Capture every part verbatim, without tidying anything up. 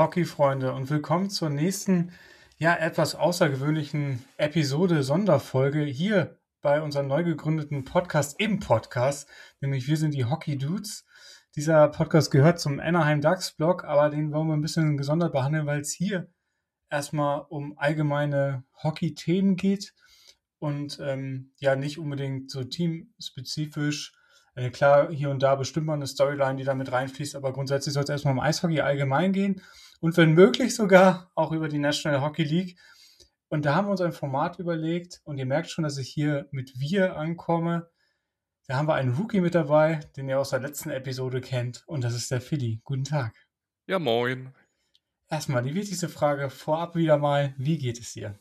Hockeyfreunde und willkommen zur nächsten, ja, etwas außergewöhnlichen Episode, Sonderfolge hier bei unserem neu gegründeten Podcast im Podcast, nämlich wir sind die Hockey Dudes. Dieser Podcast gehört zum Anaheim Ducks Blog, aber den wollen wir ein bisschen gesondert behandeln, weil es hier erstmal um allgemeine Hockey-Themen geht und ähm, ja nicht unbedingt so teamspezifisch. Äh, klar, hier und da bestimmt mal eine Storyline, die da mit reinfließt, aber grundsätzlich soll es erstmal um Eishockey allgemein gehen und wenn möglich sogar auch über die National Hockey League. Und da haben wir uns ein Format überlegt und ihr merkt schon, dass ich hier mit wir ankomme. Da haben wir einen Rookie mit dabei, den ihr aus der letzten Episode kennt und das ist der Philly. Guten Tag. Ja, moin. Erstmal die wichtigste Frage vorab wieder mal, wie geht es dir?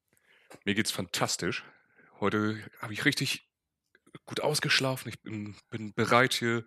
Mir geht's fantastisch. Heute habe ich richtig gut ausgeschlafen. Ich bin, bin bereit, hier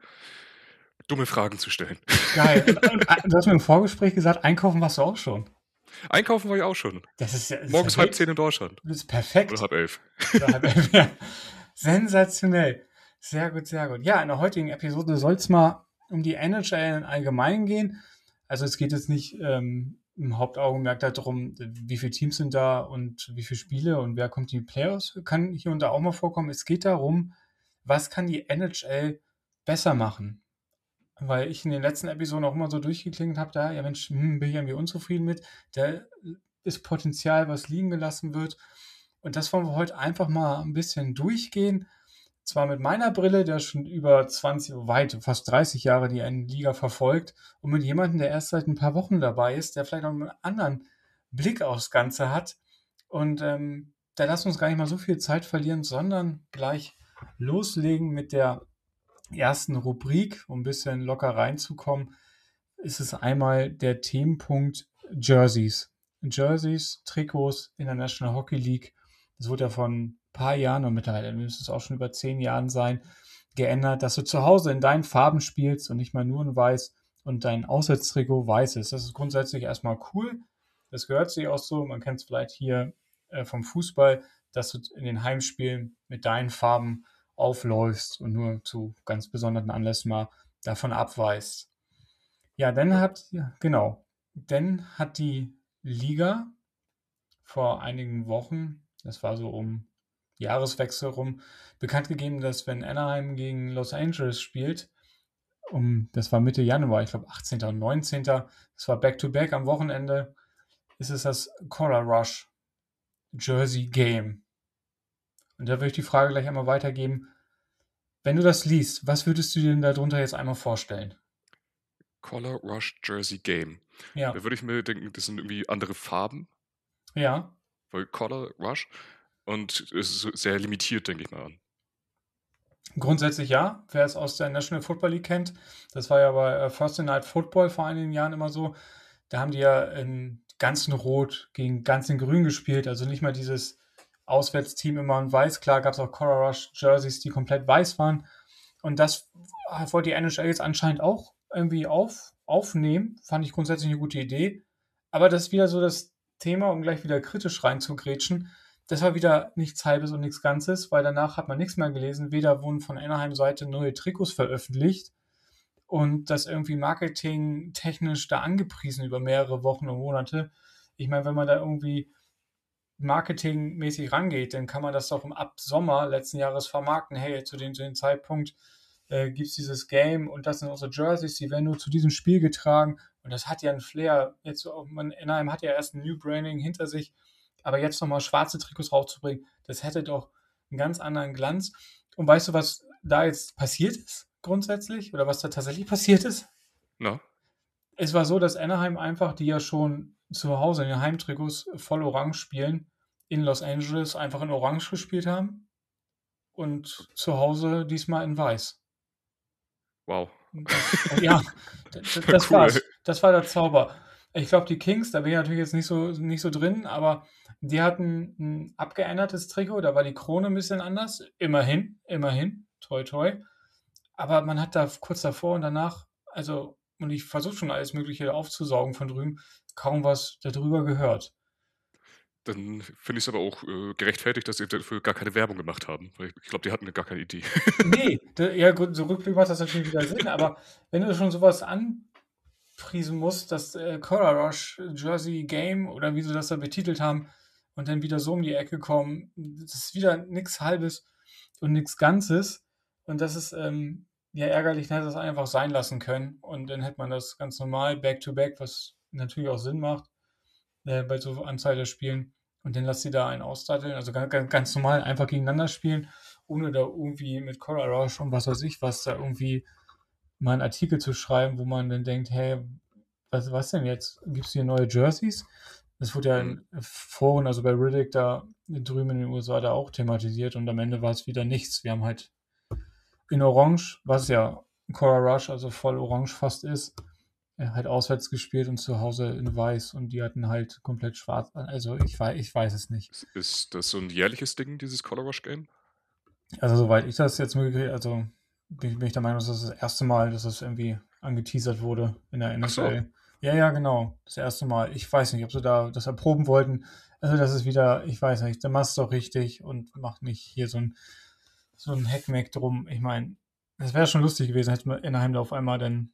dumme Fragen zu stellen. Geil. Und, und, du hast mir im Vorgespräch gesagt, einkaufen warst du auch schon. Einkaufen war ich auch schon. Das ist ja das ist Morgens ja halb wild. zehn in Deutschland. Das ist perfekt. Oder halb elf. Oder halb elf, ja. Sensationell. Sehr gut, sehr gut. Ja, in der heutigen Episode soll es mal um die N H L im Allgemeinen gehen. Also es geht jetzt nicht ähm, im Hauptaugenmerk darum, wie viele Teams sind da und wie viele Spiele und wer kommt in die Playoffs, kann hier und da auch mal vorkommen. Es geht darum, was kann die N H L besser machen? Weil ich in den letzten Episoden auch immer so durchgeklingelt habe, da, ja Mensch, hm, bin ich irgendwie unzufrieden mit. Da ist Potenzial, was liegen gelassen wird. Und das wollen wir heute einfach mal ein bisschen durchgehen. Zwar mit meiner Brille, der schon über zwanzig, weit, fast dreißig Jahre die Liga verfolgt und mit jemandem, der erst seit ein paar Wochen dabei ist, der vielleicht auch einen anderen Blick aufs Ganze hat. Und ähm, da lassen wir uns gar nicht mal so viel Zeit verlieren, sondern gleich loslegen mit der ersten Rubrik, um ein bisschen locker reinzukommen, ist es einmal der Themenpunkt Jerseys. Jerseys, Trikots in der National Hockey League. Das wurde ja von ein paar Jahren und mittlerweile müsste es auch schon über zehn Jahren sein, geändert, dass du zu Hause in deinen Farben spielst und nicht mal nur in weiß und dein Auswärtstrikot weiß ist. Das ist grundsätzlich erstmal cool. Das gehört sich auch so. Man kennt es vielleicht hier äh, vom Fußball, dass du in den Heimspielen mit deinen Farben aufläufst und nur zu ganz besonderen Anlässen mal davon abweist. Ja, dann hat, ja, genau, dann hat die Liga vor einigen Wochen, das war so um Jahreswechsel rum, bekannt gegeben, dass wenn Anaheim gegen Los Angeles spielt, um, das war Mitte Januar, ich glaube achtzehnten und neunzehnten, das war Back-to-Back am Wochenende, ist es das Color Rush Jersey Game. Und da würde ich die Frage gleich einmal weitergeben. Wenn du das liest, was würdest du dir denn darunter jetzt einmal vorstellen? Color Rush Jersey Game. Ja. Da würde ich mir denken, das sind irgendwie andere Farben. Ja. Weil Color Rush und es ist sehr limitiert, denke ich mal an. Grundsätzlich ja. Wer es aus der National Football League kennt, das war ja bei Thursday Night Football vor einigen Jahren immer so. Da haben die ja in ganz in Rot gegen ganz in Grün gespielt. Also nicht mal dieses Auswärtsteam immer in Weiß. Klar gab es auch Color Rush Jerseys, die komplett weiß waren. Und das wollte die N H L jetzt anscheinend auch irgendwie auf, aufnehmen. Fand ich grundsätzlich eine gute Idee. Aber das ist wieder so das Thema, um gleich wieder kritisch reinzugrätschen. Das war wieder nichts Halbes und nichts Ganzes, weil danach hat man nichts mehr gelesen. Weder wurden von Anaheim-Seite neue Trikots veröffentlicht und das irgendwie marketingtechnisch da angepriesen über mehrere Wochen und Monate. Ich meine, wenn man da irgendwie marketingmäßig rangeht, dann kann man das doch ab Sommer letzten Jahres vermarkten. Hey, zu dem, zu dem Zeitpunkt äh, gibt es dieses Game und das sind unsere Jerseys, die werden nur zu diesem Spiel getragen und das hat ja einen Flair. Jetzt, man, Anaheim hat ja erst ein New Branding hinter sich, aber jetzt nochmal schwarze Trikots raufzubringen, das hätte doch einen ganz anderen Glanz. Und weißt du, was da jetzt passiert ist grundsätzlich? Oder was da tatsächlich passiert ist? Na? Es war so, dass Anaheim einfach, die ja schon zu Hause in den Heimtrikots voll orange spielen, in Los Angeles einfach in orange gespielt haben und zu Hause diesmal in weiß. Wow. Das, ja, das, das Cool. war's. Das war der Zauber. Ich glaube, die Kings, da bin ich natürlich jetzt nicht so, nicht so drin, aber die hatten ein abgeändertes Trikot, da war die Krone ein bisschen anders. Immerhin, immerhin, toi toi. Aber man hat da kurz davor und danach, also, und ich versuche schon alles Mögliche aufzusaugen von drüben, kaum was darüber gehört. Dann finde ich es aber auch äh, gerechtfertigt, dass sie dafür gar keine Werbung gemacht haben. Weil ich, ich glaube, die hatten gar keine Idee. Nee, da, ja gut, so rückblickend macht das natürlich wieder Sinn, aber wenn du schon sowas an, angepriesen muss, das äh, Color Rush Jersey Game oder wie sie das da betitelt haben und dann wieder so um die Ecke kommen. Das ist wieder nichts Halbes und nichts Ganzes. Und das ist ähm, ja ärgerlich, dann hätte das einfach sein lassen können. Und dann hätte man das ganz normal Back-to-Back, was natürlich auch Sinn macht äh, bei so Anzahl der Spielen. Und dann lass sie da einen ausdatteln, also ganz, ganz, ganz normal einfach gegeneinander spielen, ohne da irgendwie mit Color Rush und was weiß ich was da irgendwie mal einen Artikel zu schreiben, wo man dann denkt, hey, was, was denn jetzt? Gibt es hier neue Jerseys? Das wurde ja Hm. in Foren, also bei Riddick da drüben in den U S A da auch thematisiert und am Ende war es wieder nichts. Wir haben halt in Orange, was ja Cora Rush, also voll orange fast ist, äh, halt auswärts gespielt und zu Hause in weiß und die hatten halt komplett schwarz. Also ich weiß, ich weiß es nicht. Ist, ist das so ein jährliches Ding, dieses Color Rush Game? Also soweit ich das jetzt mitgekriegt, also bin, bin ich der Meinung, dass das das erste Mal, dass das irgendwie angeteasert wurde in der Ach so. N F L. Ja, ja, genau. Das erste Mal. Ich weiß nicht, ob sie da das erproben wollten. Also das ist wieder, ich weiß nicht, dann machst du doch richtig und mach nicht hier so ein, so ein Hackmack drum. Ich meine, das wäre schon lustig gewesen, hätte man Anaheim da auf einmal dann,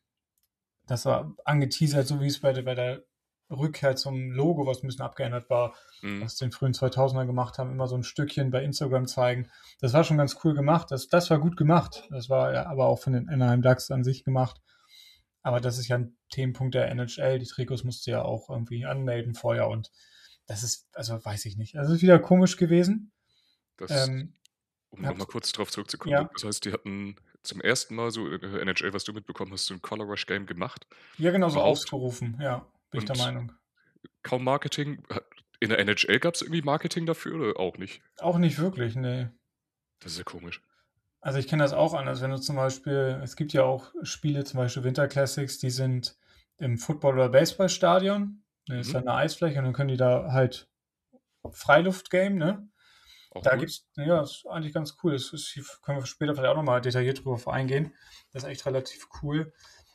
das war angeteasert, so wie es bei der, bei der Rückkehr zum Logo, was ein bisschen abgeändert war, Hm. was den frühen zweitausender gemacht haben, immer so ein Stückchen bei Instagram zeigen. Das war schon ganz cool gemacht. Das, das war gut gemacht. Das war ja aber auch von den Anaheim Ducks an sich gemacht. Aber das ist ja ein Themenpunkt der N H L. Die Trikots musst du ja auch irgendwie anmelden vorher und das ist, also weiß ich nicht. Das ist wieder komisch gewesen. Das, Ähm, um nochmal habt, kurz drauf zurückzukommen, ja, das heißt, die hatten zum ersten Mal so in der N H L, was du mitbekommen hast, so ein Color Rush Game gemacht. ja, genau so Überhaupt. ausgerufen. Ja, bin ich der Und Meinung. kaum Marketing. In der N H L gab es irgendwie Marketing dafür oder auch nicht? Auch nicht wirklich, nee. Das ist ja komisch. Also ich kenne das auch anders, wenn du zum Beispiel, es gibt ja auch Spiele, zum Beispiel Winter Classics, die sind im Football- oder Baseballstadion. Da ist Mhm. dann eine Eisfläche und dann können die da halt Freiluft-Game, ne? Auch Da cool. gibt's, ja, ist eigentlich ganz cool. Das ist, können wir später vielleicht auch nochmal detailliert drüber eingehen. Das ist echt relativ cool.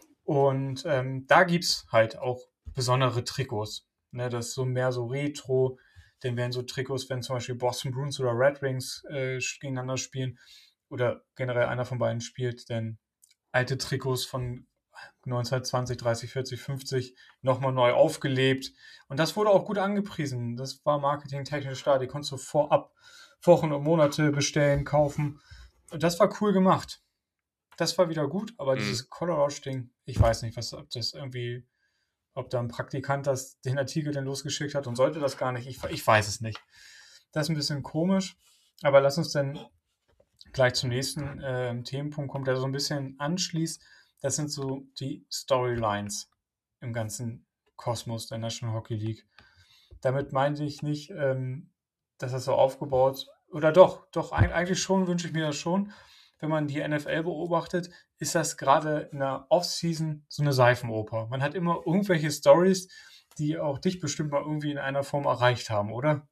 Und ähm, da gibt's halt auch besondere Trikots. Ne? Das ist so mehr so Retro. Dann werden so Trikots, wenn zum Beispiel Boston Bruins oder Red Wings äh, gegeneinander spielen oder generell einer von beiden spielt, dann alte Trikots von neunzehnhundertzwanzig, dreißig, vierzig, fünfzig nochmal neu aufgelebt. Und das wurde auch gut angepriesen. Das war marketingtechnisch da. Die konntest du vorab Wochen und Monate bestellen, kaufen. Und das war cool gemacht. Das war wieder gut, aber Mhm. dieses Color Rush-Ding, ich weiß nicht, was, ob das irgendwie, ob da ein Praktikant das, den Artikel denn losgeschickt hat und sollte das gar nicht. Ich, ich weiß es nicht. Das ist ein bisschen komisch, aber lass uns dann gleich zum nächsten äh, Themenpunkt kommen, der so ein bisschen anschließt. Das sind so die Storylines im ganzen Kosmos der National Hockey League. Damit meinte ich nicht, ähm, dass das so aufgebaut, oder doch, doch, eigentlich schon, wünsche ich mir das schon. Wenn man die N F L beobachtet, ist das gerade in der Offseason so eine Seifenoper. Man hat immer irgendwelche Stories, die auch dich bestimmt mal irgendwie in einer Form erreicht haben, oder?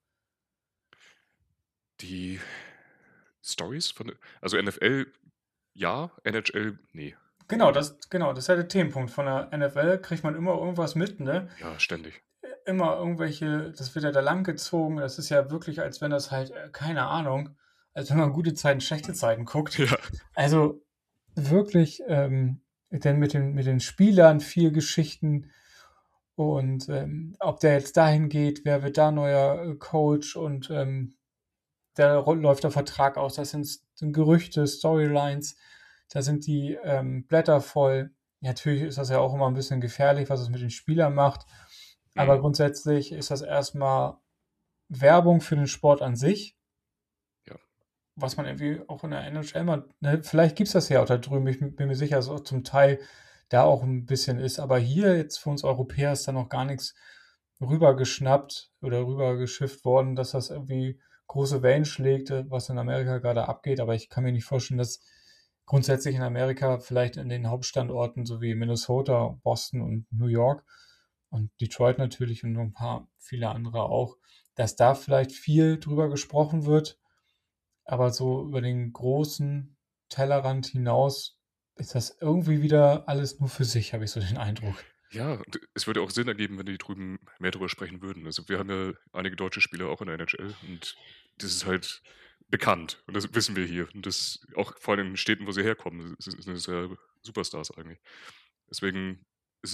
Die Stories von, also N F L, ja, N H L, nee. Genau, das, genau, das ist ja der Themenpunkt. Von der N F L kriegt man immer irgendwas mit, ne? Ja, ständig. Immer irgendwelche, das wird ja da lang gezogen. Das ist ja wirklich, als wenn das halt, äh, keine Ahnung, als wenn man gute Zeiten, schlechte Zeiten guckt. Ja. Also wirklich, ähm, denn mit den, mit den Spielern viel Geschichten und ähm, ob der jetzt dahin geht, wer wird da neuer äh, Coach und ähm, da ro- läuft der Vertrag aus, das sind, sind Gerüchte, Storylines, da sind die ähm, Blätter voll. Natürlich ist das ja auch immer ein bisschen gefährlich, was es mit den Spielern macht, aber Mhm. grundsätzlich ist das erstmal Werbung für den Sport an sich, Ja. was man irgendwie auch in der N H L mal, ne, vielleicht gibt es das ja auch da drüben, ich bin mir sicher, dass auch zum Teil da auch ein bisschen ist, aber hier jetzt für uns Europäer ist da noch gar nichts rübergeschnappt oder rübergeschifft worden, dass das irgendwie große Wellen schlägt, äh, was in Amerika gerade abgeht, aber ich kann mir nicht vorstellen, dass grundsätzlich in Amerika vielleicht in den Hauptstandorten, so wie Minnesota, Boston und New York und Detroit natürlich und noch ein paar viele andere auch, dass da vielleicht viel drüber gesprochen wird, aber so über den großen Tellerrand hinaus ist das irgendwie wieder alles nur für sich, habe ich so den Eindruck. Ja, und es würde auch Sinn ergeben, wenn die drüben mehr drüber sprechen würden. Also wir haben ja einige deutsche Spieler auch in der N H L und das ist halt bekannt und das wissen wir hier. Und das auch vor allem in den Städten, wo sie herkommen, das sind das ja Superstars eigentlich. Deswegen ist es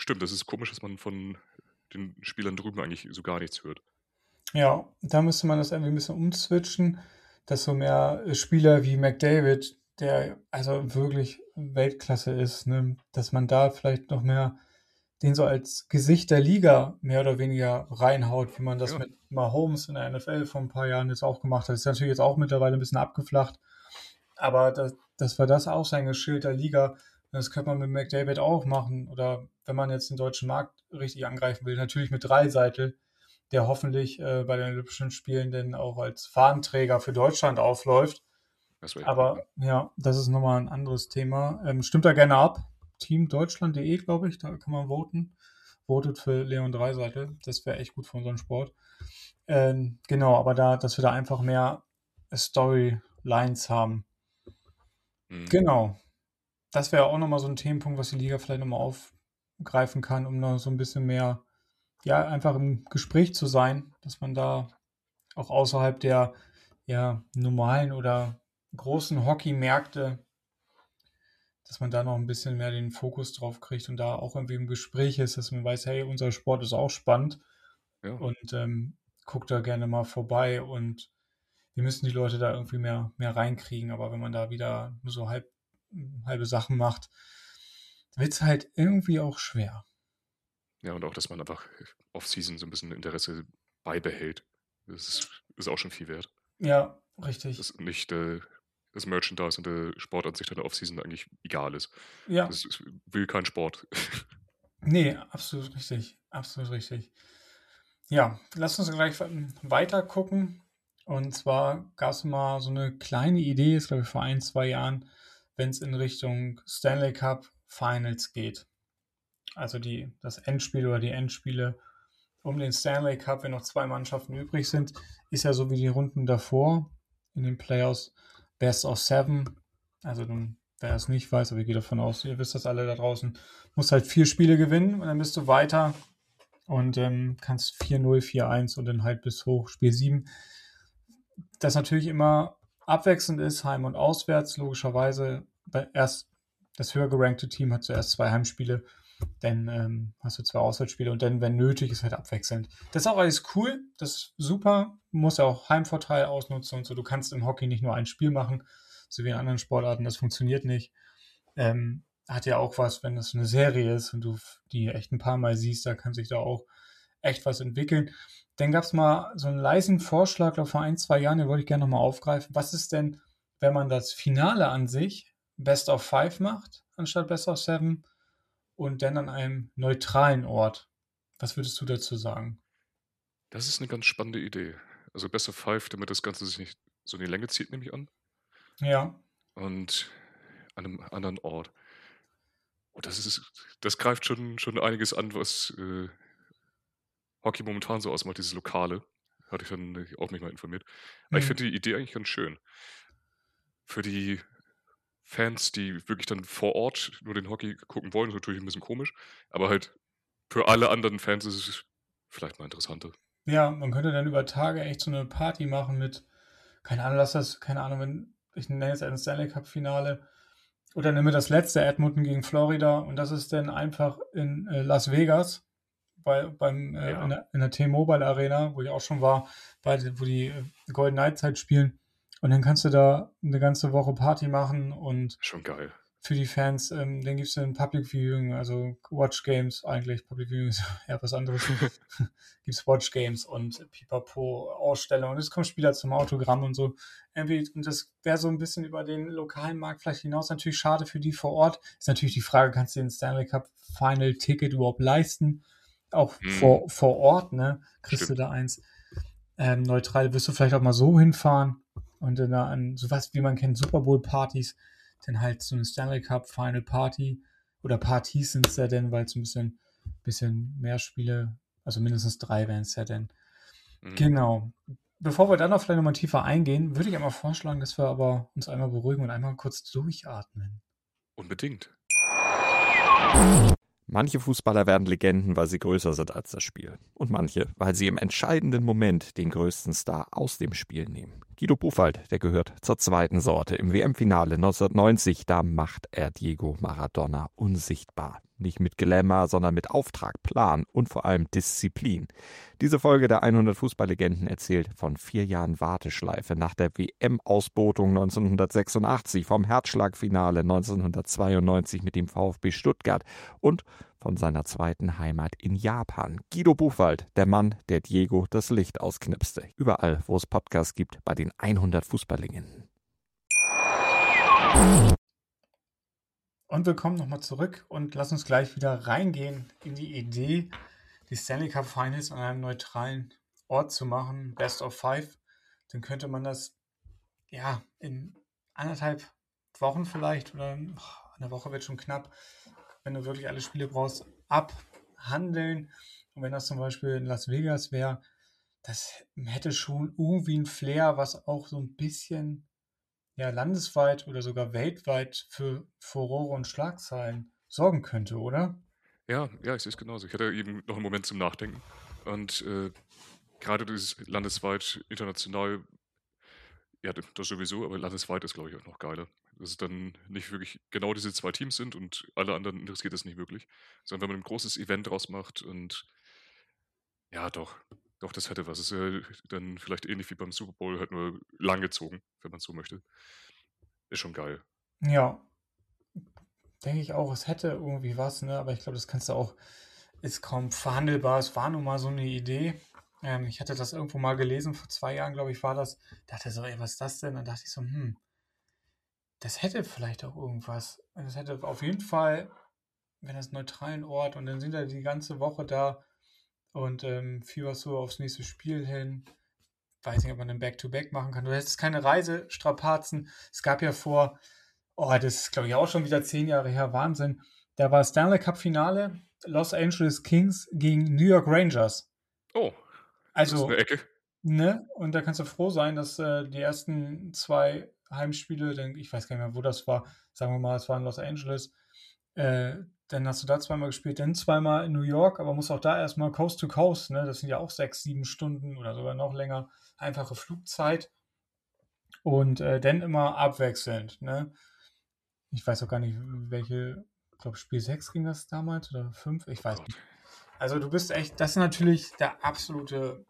Stimmt, das ist komisch, dass man von den Spielern drüben eigentlich so gar nichts hört. Ja, da müsste man das irgendwie ein bisschen umswitchen, dass so mehr äh, Spieler wie McDavid, der also wirklich Weltklasse ist, ne, dass man da vielleicht noch mehr den so als Gesicht der Liga mehr oder weniger reinhaut, wie man das Ja, mit Mahomes in der N F L vor ein paar Jahren jetzt auch gemacht hat. Ist natürlich jetzt auch mittlerweile ein bisschen abgeflacht, aber das, das war das Aushängeschild der Liga. Das könnte man mit McDavid auch machen. Oder wenn man jetzt den deutschen Markt richtig angreifen will, natürlich mit Dreiseitel, der hoffentlich äh, bei den Olympischen Spielen dann auch als Fahnenträger für Deutschland aufläuft. das wäre echt gut. Aber ja, das ist nochmal ein anderes Thema. Ähm, stimmt da gerne ab. teamdeutschland punkt de, glaube ich, da kann man voten. Votet für Leon Dreiseitel. Das wäre echt gut für unseren Sport. Ähm, genau, aber da, dass wir da einfach mehr Storylines haben. Mhm. Genau. Das wäre auch nochmal so ein Themenpunkt, was die Liga vielleicht nochmal aufgreifen kann, um noch so ein bisschen mehr, ja, einfach im Gespräch zu sein, dass man da auch außerhalb der ja, normalen oder großen Hockeymärkte, dass man da noch ein bisschen mehr den Fokus drauf kriegt und da auch irgendwie im Gespräch ist, dass man weiß, hey, unser Sport ist auch spannend Ja, und ähm, guckt da gerne mal vorbei und wir müssen die Leute da irgendwie mehr, mehr reinkriegen, aber wenn man da wieder nur so halb, halbe Sachen macht, wird es halt irgendwie auch schwer. ja, und auch, dass man einfach off-season so ein bisschen Interesse beibehält. Das ist, ist auch schon viel wert. Ja, richtig. Dass nicht äh, das Merchandise und der Sport an sich dann Off-Season eigentlich egal ist. Ja, Das ist, will kein Sport. nee, absolut richtig. Absolut richtig. Ja, lass uns gleich weiter gucken. Und zwar gab es mal so eine kleine Idee, ist glaube ich vor ein, zwei Jahren, wenn es in Richtung Stanley Cup Finals geht. Also die, das Endspiel oder die Endspiele um den Stanley Cup, wenn noch zwei Mannschaften übrig sind, ist ja so wie die Runden davor in den Playoffs Best of Seven. Also nun, wer es nicht weiß, aber ich gehe davon aus, ihr wisst das alle da draußen, musst halt vier Spiele gewinnen und dann bist du weiter und ähm, kannst vier null, vier eins und dann halt bis hoch Spiel sieben. Das natürlich immer abwechselnd ist, Heim- und Auswärts, logischerweise. Erst das höher gerankte Team hat zuerst zwei Heimspiele, dann ähm, hast du zwei Auswärtsspiele und dann, wenn nötig, ist halt abwechselnd. Das ist auch alles cool, das ist super. Du musst ja auch Heimvorteil ausnutzen und so. Du kannst im Hockey nicht nur ein Spiel machen, so wie in anderen Sportarten, das funktioniert nicht. Ähm, hat ja auch was, wenn das eine Serie ist und du die echt ein paar Mal siehst, da kann sich da auch echt was entwickeln. Dann gab es mal so einen leisen Vorschlag, glaube vor ein, zwei Jahren, den wollte ich gerne nochmal aufgreifen. Was ist denn, wenn man das Finale an sich Best of Five macht, anstatt Best of Seven und dann an einem neutralen Ort? Was würdest du dazu sagen? Das ist eine ganz spannende Idee. Also Best of Five, damit das Ganze sich nicht so in die Länge zieht, nehme ich an. Ja, Und an einem anderen Ort. Oh, das ist, das greift schon, schon einiges an, was äh, Hockey momentan so ausmacht, dieses Lokale. Hatte ich dann äh, auch mich mal informiert. Aber ich hm, finde die Idee eigentlich ganz schön. Für die Fans, die wirklich dann vor Ort nur den Hockey gucken wollen, ist natürlich ein bisschen komisch. Aber halt für alle anderen Fans ist es vielleicht mal interessanter. ja, man könnte dann über Tage echt so eine Party machen mit, keine Ahnung, lass das, keine Ahnung, wenn, ich nenne jetzt ein Stanley Cup Finale oder nehme das letzte Edmonton gegen Florida und das ist dann einfach in äh, Las Vegas bei, beim, äh, in Ja, der, in der T-Mobile Arena, wo ich auch schon war, bei, wo die äh, Golden Knights halt spielen. Und dann kannst du da eine ganze Woche Party machen und schon geil. für die Fans, ähm, dann gibt es dann Public Viewing, also Watch Games eigentlich. Public Viewing ist ja was anderes. Gibt es Watch Games und Pipapo Ausstellungen. Und es kommen Spieler zum Autogramm und so. Irgendwie, und das wäre so ein bisschen über den lokalen Markt vielleicht hinaus natürlich schade für die vor Ort. Ist natürlich die Frage, kannst du den Stanley Cup Final Ticket überhaupt leisten? Auch Hm, vor, vor Ort, ne? Kriegst du stimmt. da eins. Ähm, neutral wirst du vielleicht auch mal so hinfahren und dann da an sowas, wie man kennt, Super Bowl Partys, dann halt so eine Stanley Cup Final Party oder Partys sind es ja denn, weil es ein bisschen, bisschen mehr Spiele, also mindestens drei wären es ja denn. Mhm. Genau. Bevor wir dann noch vielleicht nochmal tiefer eingehen, würde ich einmal vorschlagen, dass wir aber uns einmal beruhigen und einmal kurz durchatmen. Unbedingt. Manche Fußballer werden Legenden, weil sie größer sind als das Spiel. Und manche, weil sie im entscheidenden Moment den größten Star aus dem Spiel nehmen. Guido Buchwald, der gehört zur zweiten Sorte. Im W M-Finale neunzehnhundertneunzig, da macht er Diego Maradona unsichtbar. Nicht mit Glamour, sondern mit Auftrag, Plan und vor allem Disziplin. Diese Folge der hundert Fußballlegenden erzählt von vier Jahren Warteschleife nach der W M-Ausbotung neunzehnhundertsechsundachtzig, vom Herzschlagfinale neunzehnhundertzweiundneunzig mit dem VfB Stuttgart und von seiner zweiten Heimat in Japan. Guido Buchwald, der Mann, der Diego das Licht ausknipste. Überall, wo es Podcasts gibt, bei den hundert Fußballlegenden. Und wir kommen nochmal zurück und lass uns gleich wieder reingehen in die Idee, die Stanley Cup Finals an einem neutralen Ort zu machen, Best of Five. Dann könnte man das ja in anderthalb Wochen vielleicht oder oh, eine Woche wird schon knapp, wenn du wirklich alle Spiele brauchst, abhandeln. Und wenn das zum Beispiel in Las Vegas wäre, das hätte schon irgendwie ein Flair, was auch so ein bisschen ja, landesweit oder sogar weltweit für Furore und Schlagzeilen sorgen könnte, oder? Ja, ja, ich sehe es genauso. Ich hatte eben noch einen Moment zum Nachdenken. Und äh, gerade dieses landesweit, international, ja, das sowieso, aber landesweit ist, glaube ich, auch noch geiler. Dass es dann nicht wirklich genau diese zwei Teams sind und alle anderen interessiert es nicht wirklich, sondern wenn man ein großes Event draus macht und ja, doch, doch, das hätte was. Es ist ja dann vielleicht ähnlich wie beim Super Bowl, halt nur langgezogen, wenn man so möchte. Ist schon geil. Ja, denke ich auch, es hätte irgendwie was, ne? Aber ich glaube, das kannst du auch, ist kaum verhandelbar. Es war nun mal so eine Idee. Ähm, ich hatte das irgendwo mal gelesen, vor zwei Jahren, glaube ich, war das. Dachte so, ey, was ist das denn? Dann dachte ich so, hm, das hätte vielleicht auch irgendwas. Das hätte auf jeden Fall, wenn das einen neutralen Ort und dann sind wir die ganze Woche da und ähm, fieberst so aufs nächste Spiel hin. Weiß nicht, ob man ein Back-to-Back machen kann. Du hättest keine Reisestrapazen. Es gab ja vor, oh, das ist, glaube ich, auch schon wieder zehn Jahre her, Wahnsinn. Da war Stanley Cup-Finale, Los Angeles Kings gegen New York Rangers. Oh, das ist eine Also, Ecke. ne, und da kannst du froh sein, dass äh, die ersten zwei Heimspiele, denn ich weiß gar nicht mehr, wo das war, sagen wir mal, es war in Los Angeles, äh, dann hast du da zweimal gespielt, dann zweimal in New York, aber musst auch da erstmal Coast to Coast, ne, das sind ja auch sechs, sieben Stunden oder sogar noch länger, einfache Flugzeit und äh, dann immer abwechselnd, ne. Ich weiß auch gar nicht, welche, ich glaube, Spiel sechs ging das damals oder fünf, ich Oh weiß Gott. nicht. Also du bist echt, das ist natürlich der absolute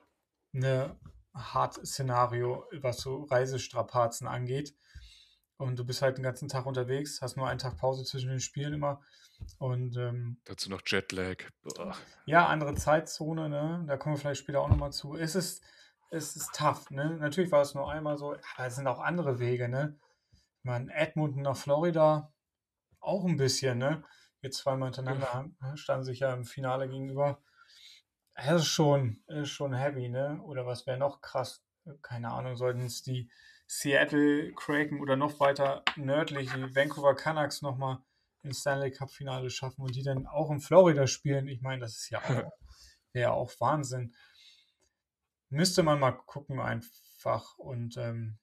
ne, Hard-Szenario, was so Reisestrapazen angeht. Und du bist halt den ganzen Tag unterwegs, hast nur einen Tag Pause zwischen den Spielen immer. Und ähm, Dazu noch Jetlag. Boah. ja, andere Zeitzone, ne? Da kommen wir vielleicht später auch nochmal zu. Es ist, es ist tough, ne? Natürlich war es nur einmal so, aber es sind auch andere Wege, ne? Ich meine, Edmonton nach Florida, auch ein bisschen, ne? Jetzt zweimal hintereinander Ja. haben, standen sich ja im Finale gegenüber. Das ist schon, ist schon heavy, ne? Oder was wäre noch krass? Keine Ahnung, sollten es die Seattle Kraken oder noch weiter nördlich die Vancouver Canucks nochmal ins Stanley Cup Finale schaffen und die dann auch in Florida spielen. Ich meine, das ist ja auch, wäre ja auch Wahnsinn. Müsste man mal gucken einfach. Und ähm,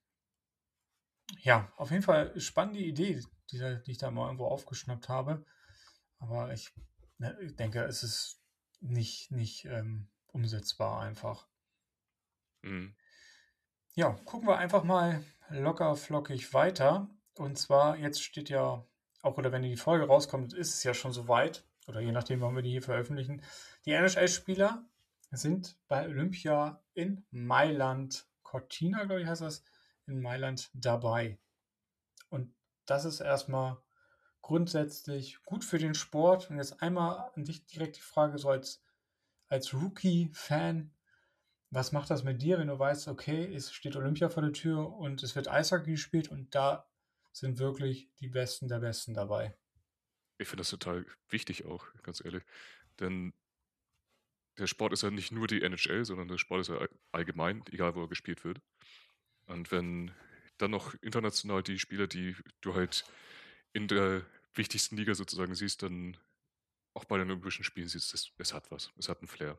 ja, auf jeden Fall spannende Idee, die, da- die ich da mal irgendwo aufgeschnappt habe. Aber ich, ne, ich denke, es ist nicht, nicht ähm, umsetzbar einfach. Mhm. Ja, gucken wir einfach mal locker flockig weiter. Und zwar, jetzt steht ja, auch oder wenn die Folge rauskommt, ist es ja schon soweit, oder je nachdem, wann wir die hier veröffentlichen. Die N H L-Spieler sind bei Olympia in Mailand, Cortina, glaube ich, heißt das, in Mailand dabei. Und das ist erstmal grundsätzlich gut für den Sport. Und jetzt einmal an dich direkt die Frage, so als, als Rookie-Fan, was macht das mit dir, wenn du weißt, okay, es steht Olympia vor der Tür und es wird Eishockey gespielt und da sind wirklich die Besten der Besten dabei? Ich finde das total wichtig auch, ganz ehrlich. Denn der Sport ist ja nicht nur die N H L, sondern der Sport ist ja all- allgemein, egal wo er gespielt wird. Und wenn dann noch international die Spieler, die du halt in der wichtigsten Liga sozusagen siehst, dann auch bei den Olympischen Spielen siehst, es, es hat was. Es hat einen Flair.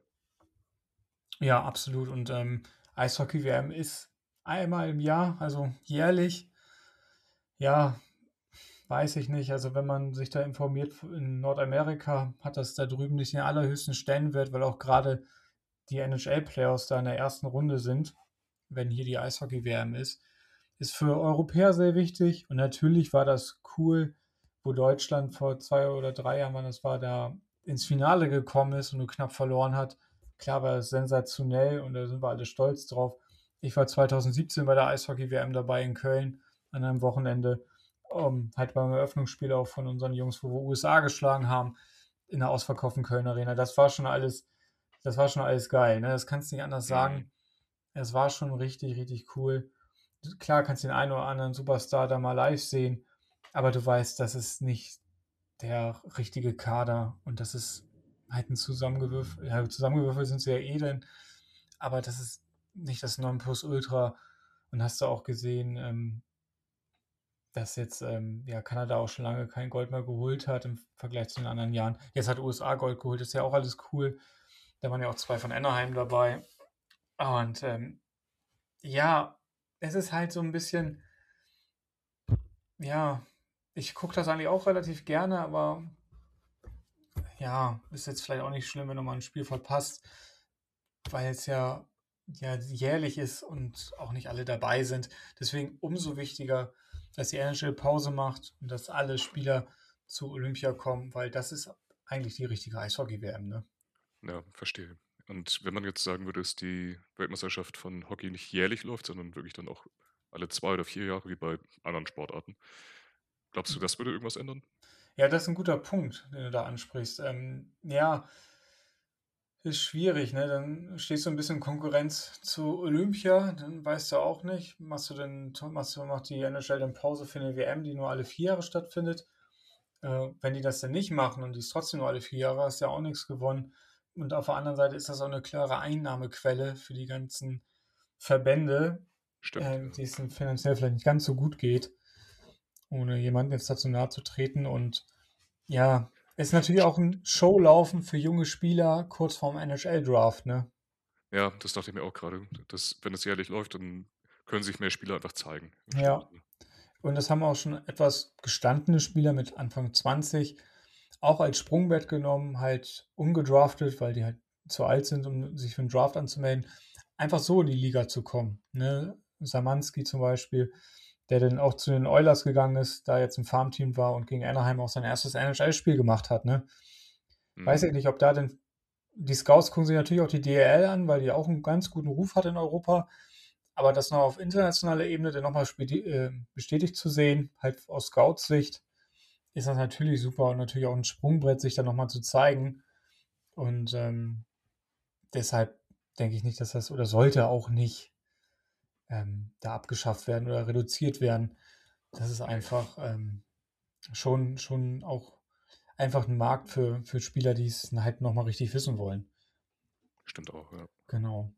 Ja, absolut. Und ähm, Eishockey-W M ist einmal im Jahr, also jährlich. Ja, weiß ich nicht. Also wenn man sich da informiert in Nordamerika, hat das da drüben nicht den allerhöchsten Stellenwert, weil auch gerade die N H L-Playoffs da in der ersten Runde sind. wenn hier die Eishockey-W M ist. Ist für Europäer sehr wichtig und natürlich war das cool, wo Deutschland vor zwei oder drei Jahren, wann das war, da ins Finale gekommen ist und nur knapp verloren hat. Klar war es sensationell und da sind wir alle stolz drauf. Ich war zwanzig siebzehn bei der Eishockey-W M dabei in Köln an einem Wochenende. Um, halt beim Eröffnungsspiel auch von unseren Jungs, wo wir U S A geschlagen haben, in der ausverkauften Köln Arena. Das war schon alles, das war schon alles geil. Ne? Das kannst du nicht anders sagen. Mhm. Es war schon richtig, richtig cool. Klar kannst du den einen oder anderen Superstar da mal live sehen, aber du weißt, das ist nicht der richtige Kader und das ist halt ein zusammengewürfelt, ja, zusammengewürfelt sind sie ja eh denn, aber das ist nicht das Nonplusultra und hast du auch gesehen, ähm, dass jetzt ähm, ja, Kanada auch schon lange kein Gold mehr geholt hat im Vergleich zu den anderen Jahren. Jetzt hat U S A Gold geholt, ist ja auch alles cool. Da waren ja auch zwei von Anaheim dabei. Und ähm, ja, es ist halt so ein bisschen, ja, ich gucke das eigentlich auch relativ gerne, aber ja, ist jetzt vielleicht auch nicht schlimm, wenn du mal ein Spiel verpasst, weil es ja, ja jährlich ist und auch nicht alle dabei sind. Deswegen umso wichtiger, dass die N H L Pause macht und dass alle Spieler zu Olympia kommen, weil das ist eigentlich die richtige Eishockey-W M, ne? Ja, verstehe. Und wenn man jetzt sagen würde, dass die Weltmeisterschaft von Hockey nicht jährlich läuft, sondern wirklich dann auch alle zwei oder vier Jahre wie bei anderen Sportarten, glaubst du, das würde irgendwas ändern? Ja, das ist ein guter Punkt, den du da ansprichst. Ähm, ja, ist schwierig, ne? Dann stehst du ein bisschen in Konkurrenz zu Olympia, dann weißt du auch nicht, machst du denn, machst du, macht die N H L dann Pause für eine W M, die nur alle vier Jahre stattfindet? Äh, wenn die das dann nicht machen und die ist trotzdem nur alle vier Jahre, hast du ja auch nichts gewonnen. Und auf der anderen Seite ist das auch eine klare Einnahmequelle für die ganzen Verbände, Stimmt, äh, ja. die es dann finanziell vielleicht nicht ganz so gut geht, ohne jemandem jetzt dazu nahe zu treten. Und ja, ist natürlich auch ein Showlaufen für junge Spieler kurz vorm N H L-Draft, ne? Ja, das dachte ich mir auch gerade. Dass, wenn es jährlich läuft, dann können sich mehr Spieler einfach zeigen. Im schlimmsten Ja, Sinne. und das haben auch schon etwas gestandene Spieler mit Anfang zwanzig auch als Sprungbrett genommen, halt ungedraftet, weil die halt zu alt sind, um sich für einen Draft anzumelden, einfach so in die Liga zu kommen. Ne? Szymanski zum Beispiel, der dann auch zu den Oilers gegangen ist, da jetzt im Farmteam war und gegen Anaheim auch sein erstes N H L-Spiel gemacht hat. Ne? Weiß ich Mhm. nicht, ob da denn die Scouts gucken sich natürlich auch die D E L an, weil die auch einen ganz guten Ruf hat in Europa. Aber das noch auf internationaler Ebene dann nochmal äh, bestätigt zu sehen, halt aus Scouts Sicht, ist das natürlich super und natürlich auch ein Sprungbrett, sich dann nochmal zu zeigen. Und ähm, deshalb denke ich nicht, dass das oder sollte auch nicht ähm, da abgeschafft werden oder reduziert werden. Das ist Nee, einfach ähm, schon, schon auch einfach ein Markt für, für Spieler, die es halt nochmal richtig wissen wollen. stimmt auch, ja. Genau.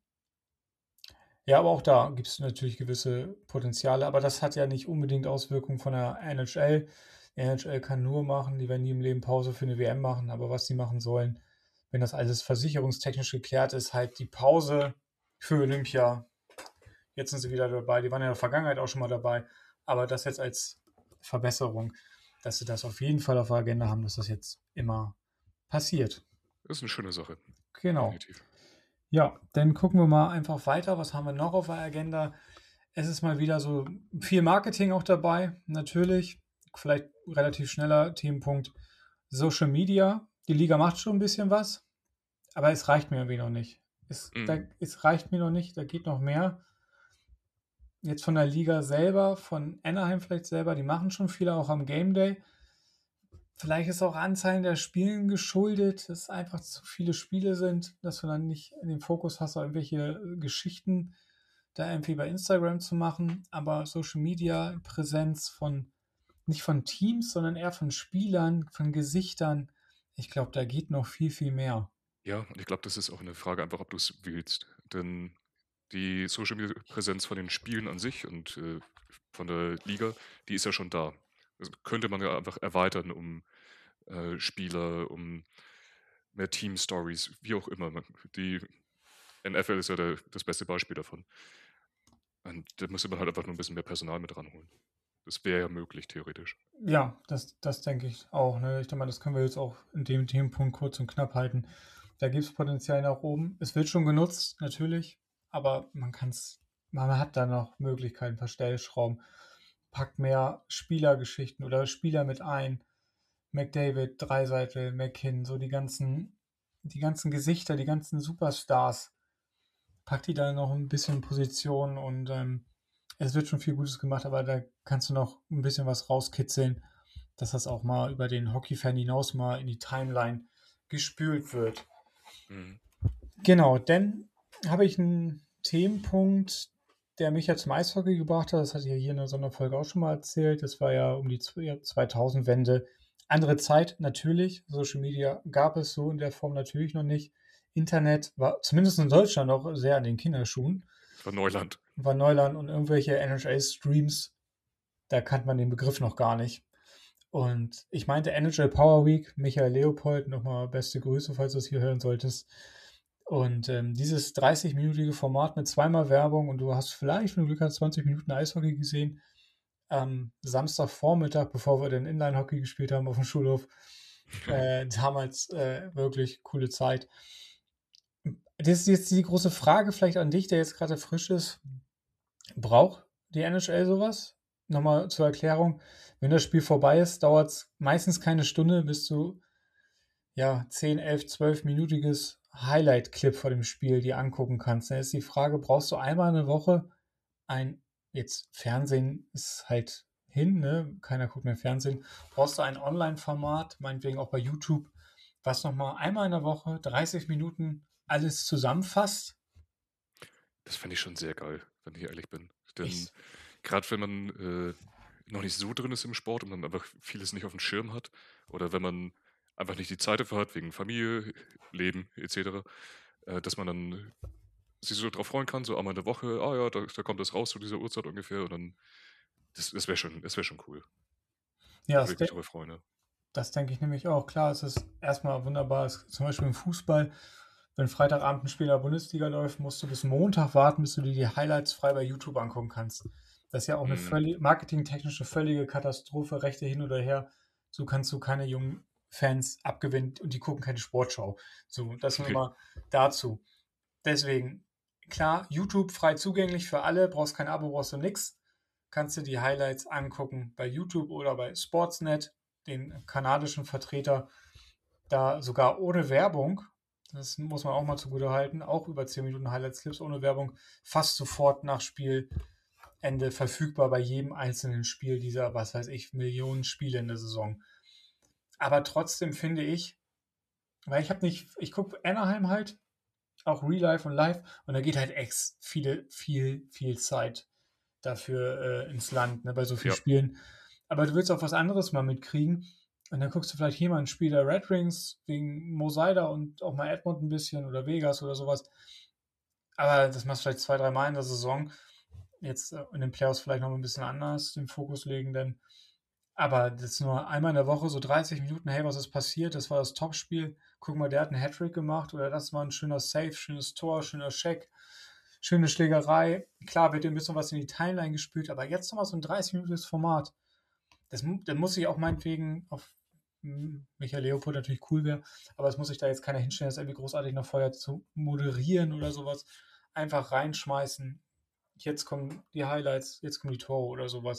Ja, aber auch da gibt es natürlich gewisse Potenziale, aber das hat ja nicht unbedingt Auswirkungen von der N H L. Die N H L kann nur machen, die werden nie im Leben Pause für eine W M machen, aber was die machen sollen, wenn das alles versicherungstechnisch geklärt ist, halt die Pause für Olympia. Jetzt sind sie wieder dabei, die waren ja in der Vergangenheit auch schon mal dabei, aber das jetzt als Verbesserung, dass sie das auf jeden Fall auf der Agenda haben, dass das jetzt immer passiert. Das ist eine schöne Sache. Genau. Definitiv. Ja, dann gucken wir mal einfach weiter. Was haben wir noch auf der Agenda? Es ist mal wieder so viel Marketing auch dabei, natürlich. Vielleicht relativ schneller Themenpunkt Social Media. Die Liga macht schon ein bisschen was, aber es reicht mir irgendwie noch nicht. Es, da, Mhm. es reicht mir noch nicht, da geht noch mehr. Jetzt von der Liga selber, von Anaheim vielleicht selber, die machen schon viel auch am Game Day. Vielleicht ist auch Anzahlen der Spielen geschuldet, dass einfach zu viele Spiele sind, dass du dann nicht den Fokus hast, auf irgendwelche Geschichten da irgendwie bei Instagram zu machen. Aber Social Media Präsenz von, nicht von Teams, sondern eher von Spielern, von Gesichtern. Ich glaube, da geht noch viel, viel mehr. Ja, und ich glaube, das ist auch eine Frage einfach, ob du es willst. Denn die Social Media Präsenz von den Spielen an sich und äh, von der Liga, die ist ja schon da. Das könnte man ja einfach erweitern um äh, Spieler, um mehr Team Stories, wie auch immer. Man- Die N F L ist ja der, das beste Beispiel davon. Und da müsste man halt einfach nur ein bisschen mehr Personal mit ranholen. Das wäre ja möglich, theoretisch. Ja, das, das denke ich auch. Ne? Ich denke mal, das können wir jetzt auch in dem Themenpunkt kurz und knapp halten. Da gibt es Potenzial nach oben. Es wird schon genutzt, natürlich, aber man kann es man hat da noch Möglichkeiten, ein paar Stellschrauben, packt mehr Spielergeschichten oder Spieler mit ein. McDavid, Dreisaitl, McKinn, so die ganzen, die ganzen Gesichter, die ganzen Superstars, packt die da noch ein bisschen in Position und ähm, es wird schon viel Gutes gemacht, aber da kannst du noch ein bisschen was rauskitzeln, dass das auch mal über den Hockey-Fan hinaus mal in die Timeline gespült wird. Mhm. Genau, dann habe ich einen Themenpunkt, der mich ja zum Eishockey gebracht hat. Das hatte ich ja hier in der Sonderfolge auch schon mal erzählt. Das war ja um die zweitausend-Wende. Andere Zeit natürlich. Social Media gab es so in der Form natürlich noch nicht. Internet war zumindest in Deutschland noch sehr an den Kinderschuhen. Das war Neuland. War Neuland und irgendwelche N H L-Streams, da kannte man den Begriff noch gar nicht. Und ich meinte N H L Power Week, Michael Leopold, nochmal beste Grüße, falls du es hier hören solltest. Und ähm, dieses dreißig-minütige Format mit zweimal Werbung und du hast vielleicht, wenn du Glück hast, zwanzig Minuten Eishockey gesehen, am Samstagvormittag, bevor wir den Inline-Hockey gespielt haben auf dem Schulhof. Äh, damals äh, wirklich coole Zeit. Das ist jetzt die große Frage vielleicht an dich, der jetzt gerade frisch ist. Braucht die N H L sowas? Nochmal zur Erklärung. Wenn das Spiel vorbei ist, dauert es meistens keine Stunde, bis du ja zehn, elf, zwölf-minütiges Highlight-Clip vor dem Spiel dir angucken kannst. Dann ist die Frage, brauchst du einmal eine Woche ein, jetzt Fernsehen ist halt hin, ne? Keiner guckt mehr Fernsehen. Brauchst du ein Online-Format, meinetwegen auch bei YouTube, was nochmal einmal in der Woche dreißig Minuten alles zusammenfasst? Das fände ich schon sehr geil, wenn ich ehrlich bin. Denn Ich, gerade wenn man äh, noch nicht so drin ist im Sport und man einfach vieles nicht auf dem Schirm hat oder wenn man einfach nicht die Zeit dafür hat, wegen Familie, Leben et cetera, äh, dass man dann sich so drauf freuen kann, so einmal in der Woche, ah ja, da, da kommt das raus zu dieser Uhrzeit ungefähr und dann, das, das wäre schon, das wär schon cool. ja, Da das, würde ich de mich drüber freuen. Ja. das denke ich nämlich auch. Klar, es ist erstmal wunderbar, es, zum Beispiel im Fußball, wenn Freitagabend ein Spiel in der Bundesliga läuft, musst du bis Montag warten, bis du dir die Highlights frei bei YouTube angucken kannst. Das ist ja auch eine Mhm. völlig, marketingtechnische völlige Katastrophe, Rechte hin oder her. So kannst du keine jungen Fans abgewinnen und die gucken keine Sportschau. So, das nur mal dazu. Deswegen, klar, YouTube frei zugänglich für alle, brauchst kein Abo, brauchst du nix. Kannst du die Highlights angucken bei YouTube oder bei Sportsnet, den kanadischen Vertreter, da sogar ohne Werbung. Das muss man auch mal zugute halten. Auch über zehn Minuten Highlights-Clips ohne Werbung. Fast sofort nach Spielende verfügbar bei jedem einzelnen Spiel dieser, was weiß ich, Millionen Spiele in der Saison. Aber trotzdem finde ich, weil ich habe nicht, ich gucke Anaheim halt, auch Real Life und Live, und da geht halt ex viele, viel, viel Zeit dafür äh, ins Land, ne, bei so vielen Ja. Spielen. Aber du willst auch was anderes mal mitkriegen. Und dann guckst du vielleicht hier mal ein Spiel der Red Wings wegen Mo Seider und auch mal Edmund ein bisschen oder Vegas oder sowas. Aber das machst du vielleicht zwei, drei Mal in der Saison. Jetzt äh, in den Playoffs vielleicht noch ein bisschen anders den Fokus legen, denn aber das nur einmal in der Woche, so dreißig Minuten, hey, was ist passiert? Das war das Topspiel. Guck mal, der hat einen Hattrick gemacht oder das war ein schöner Save, schönes Tor, schöner Check, schöne Schlägerei. Klar wird dir ein bisschen was in die Timeline gespült, aber jetzt nochmal so ein dreißig-minütiges Format. Das, dann muss ich auch meinetwegen auf hm, Michael Leopold natürlich cool wäre, aber es muss sich da jetzt keiner hinstellen, das irgendwie großartig noch vorher zu moderieren oder sowas. Einfach reinschmeißen. Jetzt kommen die Highlights, jetzt kommen die Tore oder sowas.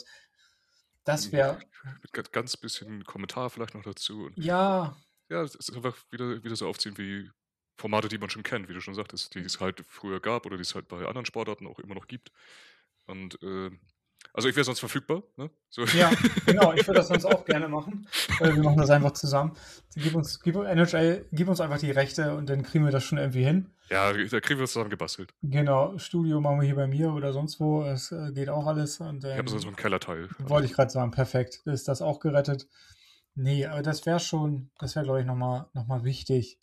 Das wäre, Mit ga- ganz bisschen Kommentar vielleicht noch dazu. Und ja, ja, es ist einfach wieder, wieder so aufziehen wie Formate, die man schon kennt, wie du schon sagtest, die es halt früher gab oder die es halt bei anderen Sportarten auch immer noch gibt. Und äh, also ich wäre sonst verfügbar, ne? So. ja, genau, ich würde das sonst auch gerne machen. Äh, wir machen das einfach zusammen. Gib uns, gib, N H L, gib uns einfach die Rechte und dann kriegen wir das schon irgendwie hin. Ja, da kriegen wir es zusammen gebastelt. Genau, Studio machen wir hier bei mir oder sonst wo. Es äh, geht auch alles. Und, Ich ähm, habe so einen Kellerteil. wollte ich gerade sagen, perfekt. Ist das auch gerettet? Nee, aber das wäre schon, das wäre, glaube ich, nochmal noch mal wichtig.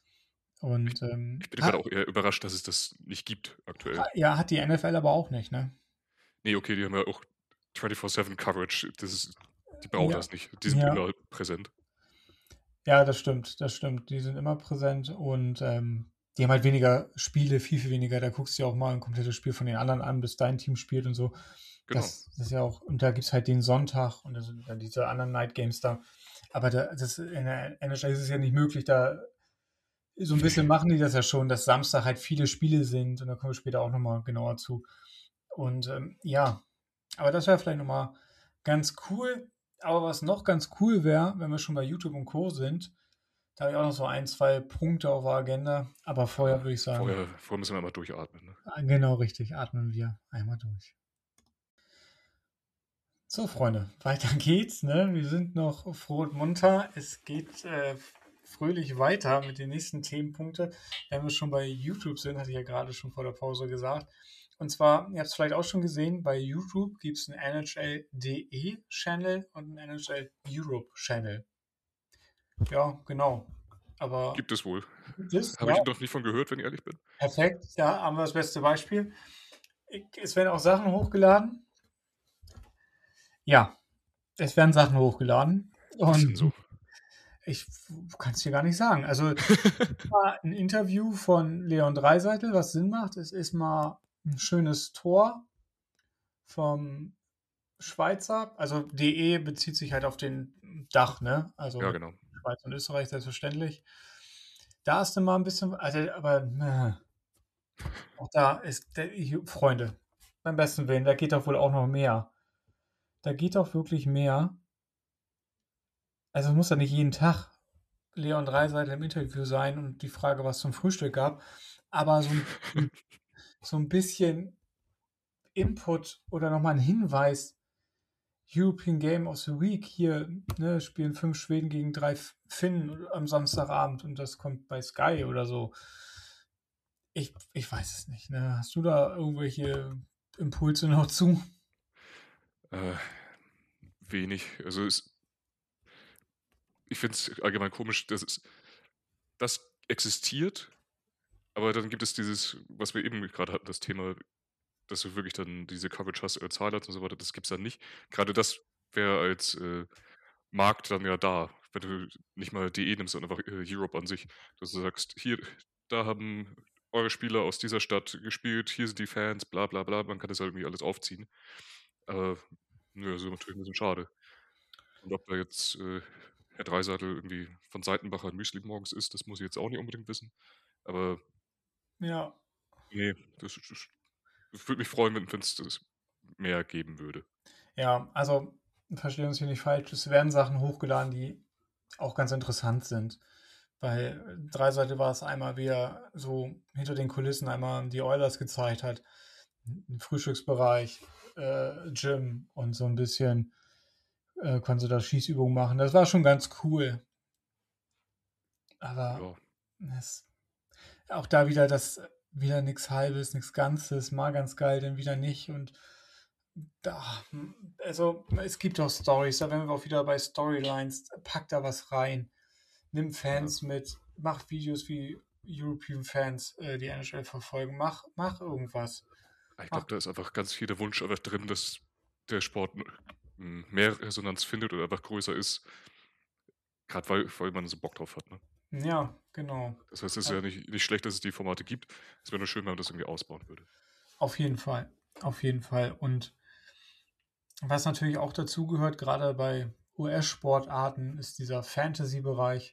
Und ähm, Ich bin hat, gerade auch eher überrascht, dass es das nicht gibt aktuell. ja, hat die N F L aber auch nicht, ne? Nee, okay, die haben ja auch vierundzwanzig sieben Coverage. Das ist, die brauchen Ja, das nicht. Die sind ja. immer präsent. Ja, das stimmt, das stimmt. Die sind immer präsent und ähm, die haben halt weniger Spiele, viel, viel weniger. Da guckst du ja auch mal ein komplettes Spiel von den anderen an, bis dein Team spielt und so. Genau. Das, das ist ja auch, und da gibt es halt den Sonntag und das sind dann diese anderen Night Games da. Aber da, das, in der N H L ist es ja nicht möglich, da so ein bisschen machen die das ja schon, dass Samstag halt viele Spiele sind und da kommen wir später auch nochmal genauer zu. Und ähm, ja, aber das wäre vielleicht nochmal ganz cool. Aber was noch ganz cool wäre, wenn wir schon bei YouTube und Co. sind, da habe ich auch noch so ein, zwei Punkte auf der Agenda. Aber vorher würde ich sagen, Vorher, vorher müssen wir mal durchatmen. Ne? ah, genau richtig, atmen wir einmal durch. So, Freunde, weiter geht's. Ne? Wir sind noch froh und munter. Es geht äh, fröhlich weiter mit den nächsten Themenpunkten. Wenn wir schon bei YouTube sind, hatte ich ja gerade schon vor der Pause gesagt. Und zwar, ihr habt es vielleicht auch schon gesehen, bei YouTube gibt es einen N H L punkt de Channel und einen N H L Europe Channel. Ja, genau. Aber Gibt es wohl. das, Habe ja, ich noch nicht von gehört, wenn ich ehrlich bin. perfekt. Da haben wir das beste Beispiel. Es werden auch Sachen hochgeladen. Ja, es werden Sachen hochgeladen. Was denn so? Ich kann es dir gar nicht sagen. Also mal ein Interview von Leon Dreiseitel, was Sinn macht. Es ist mal ein schönes Tor vom Schweizer. Also de bezieht sich halt auf den Dach, ne? Also Ja, genau. Schweiz und Österreich selbstverständlich. Da ist dann mal ein bisschen, also, aber äh, auch da ist, der, Freunde, beim besten Willen, da geht doch wohl auch noch mehr. Da geht doch wirklich mehr. Also es muss ja nicht jeden Tag Leon Dreiseitel im Interview sein und die Frage, was zum Frühstück gab. Aber so ein, so ein bisschen Input oder nochmal ein Hinweis, European Game of the Week, hier ne, spielen fünf Schweden gegen drei Finnen am Samstagabend und das kommt bei Sky oder so. Ich, ich weiß es nicht. Ne? Hast du da irgendwelche Impulse noch zu? Äh, wenig. Also es, ich finde es allgemein komisch, dass es, das existiert, aber dann gibt es dieses, was wir eben gerade hatten, das Thema, dass du wirklich dann diese Coverage hast als Highlights und so weiter, das gibt es dann nicht. Gerade das wäre als äh, Markt dann ja da, wenn du nicht mal de nimmst, sondern einfach äh, Europe an sich, dass du sagst, hier, da haben eure Spieler aus dieser Stadt gespielt, hier sind die Fans, bla bla bla, man kann das halt irgendwie alles aufziehen. Aber nö, das ist natürlich ein bisschen schade. Und ob da jetzt äh, Herr Dreiseitel irgendwie von Seitenbacher ein Müsli morgens isst, das muss ich jetzt auch nicht unbedingt wissen. Aber Ja. nee, das, das, das würde mich freuen, wenn es das mehr geben würde. Ja, also verstehen uns hier nicht falsch, es werden Sachen hochgeladen, die auch ganz interessant sind. Bei Dreiseitel war es einmal, wie er so hinter den Kulissen einmal die Oilers gezeigt hat. Im Frühstücksbereich, äh, Gym und so ein bisschen äh, konnte da Schießübungen machen. Das war schon ganz cool. Aber Ja. es, auch da wieder das, wieder nichts Halbes, nichts Ganzes, mal ganz geil, dann wieder nicht. Und da, also es gibt auch Stories, da wären wir auch wieder bei Storylines, pack da was rein, nimm Fans mit, mach Videos wie European Fans, äh, die N H L verfolgen, mach, mach irgendwas. Ich glaube, da ist einfach ganz viel der Wunsch einfach drin, dass der Sport m- mehr Resonanz findet oder einfach größer ist. Gerade weil, weil man so Bock drauf hat. Ne? Ja, genau. Das heißt, es ist ja nicht, nicht schlecht, dass es die Formate gibt. Es wäre nur schön, wenn man das irgendwie ausbauen würde. Auf jeden Fall. Auf jeden Fall. Und was natürlich auch dazugehört, gerade bei U S-Sportarten, ist dieser Fantasy-Bereich.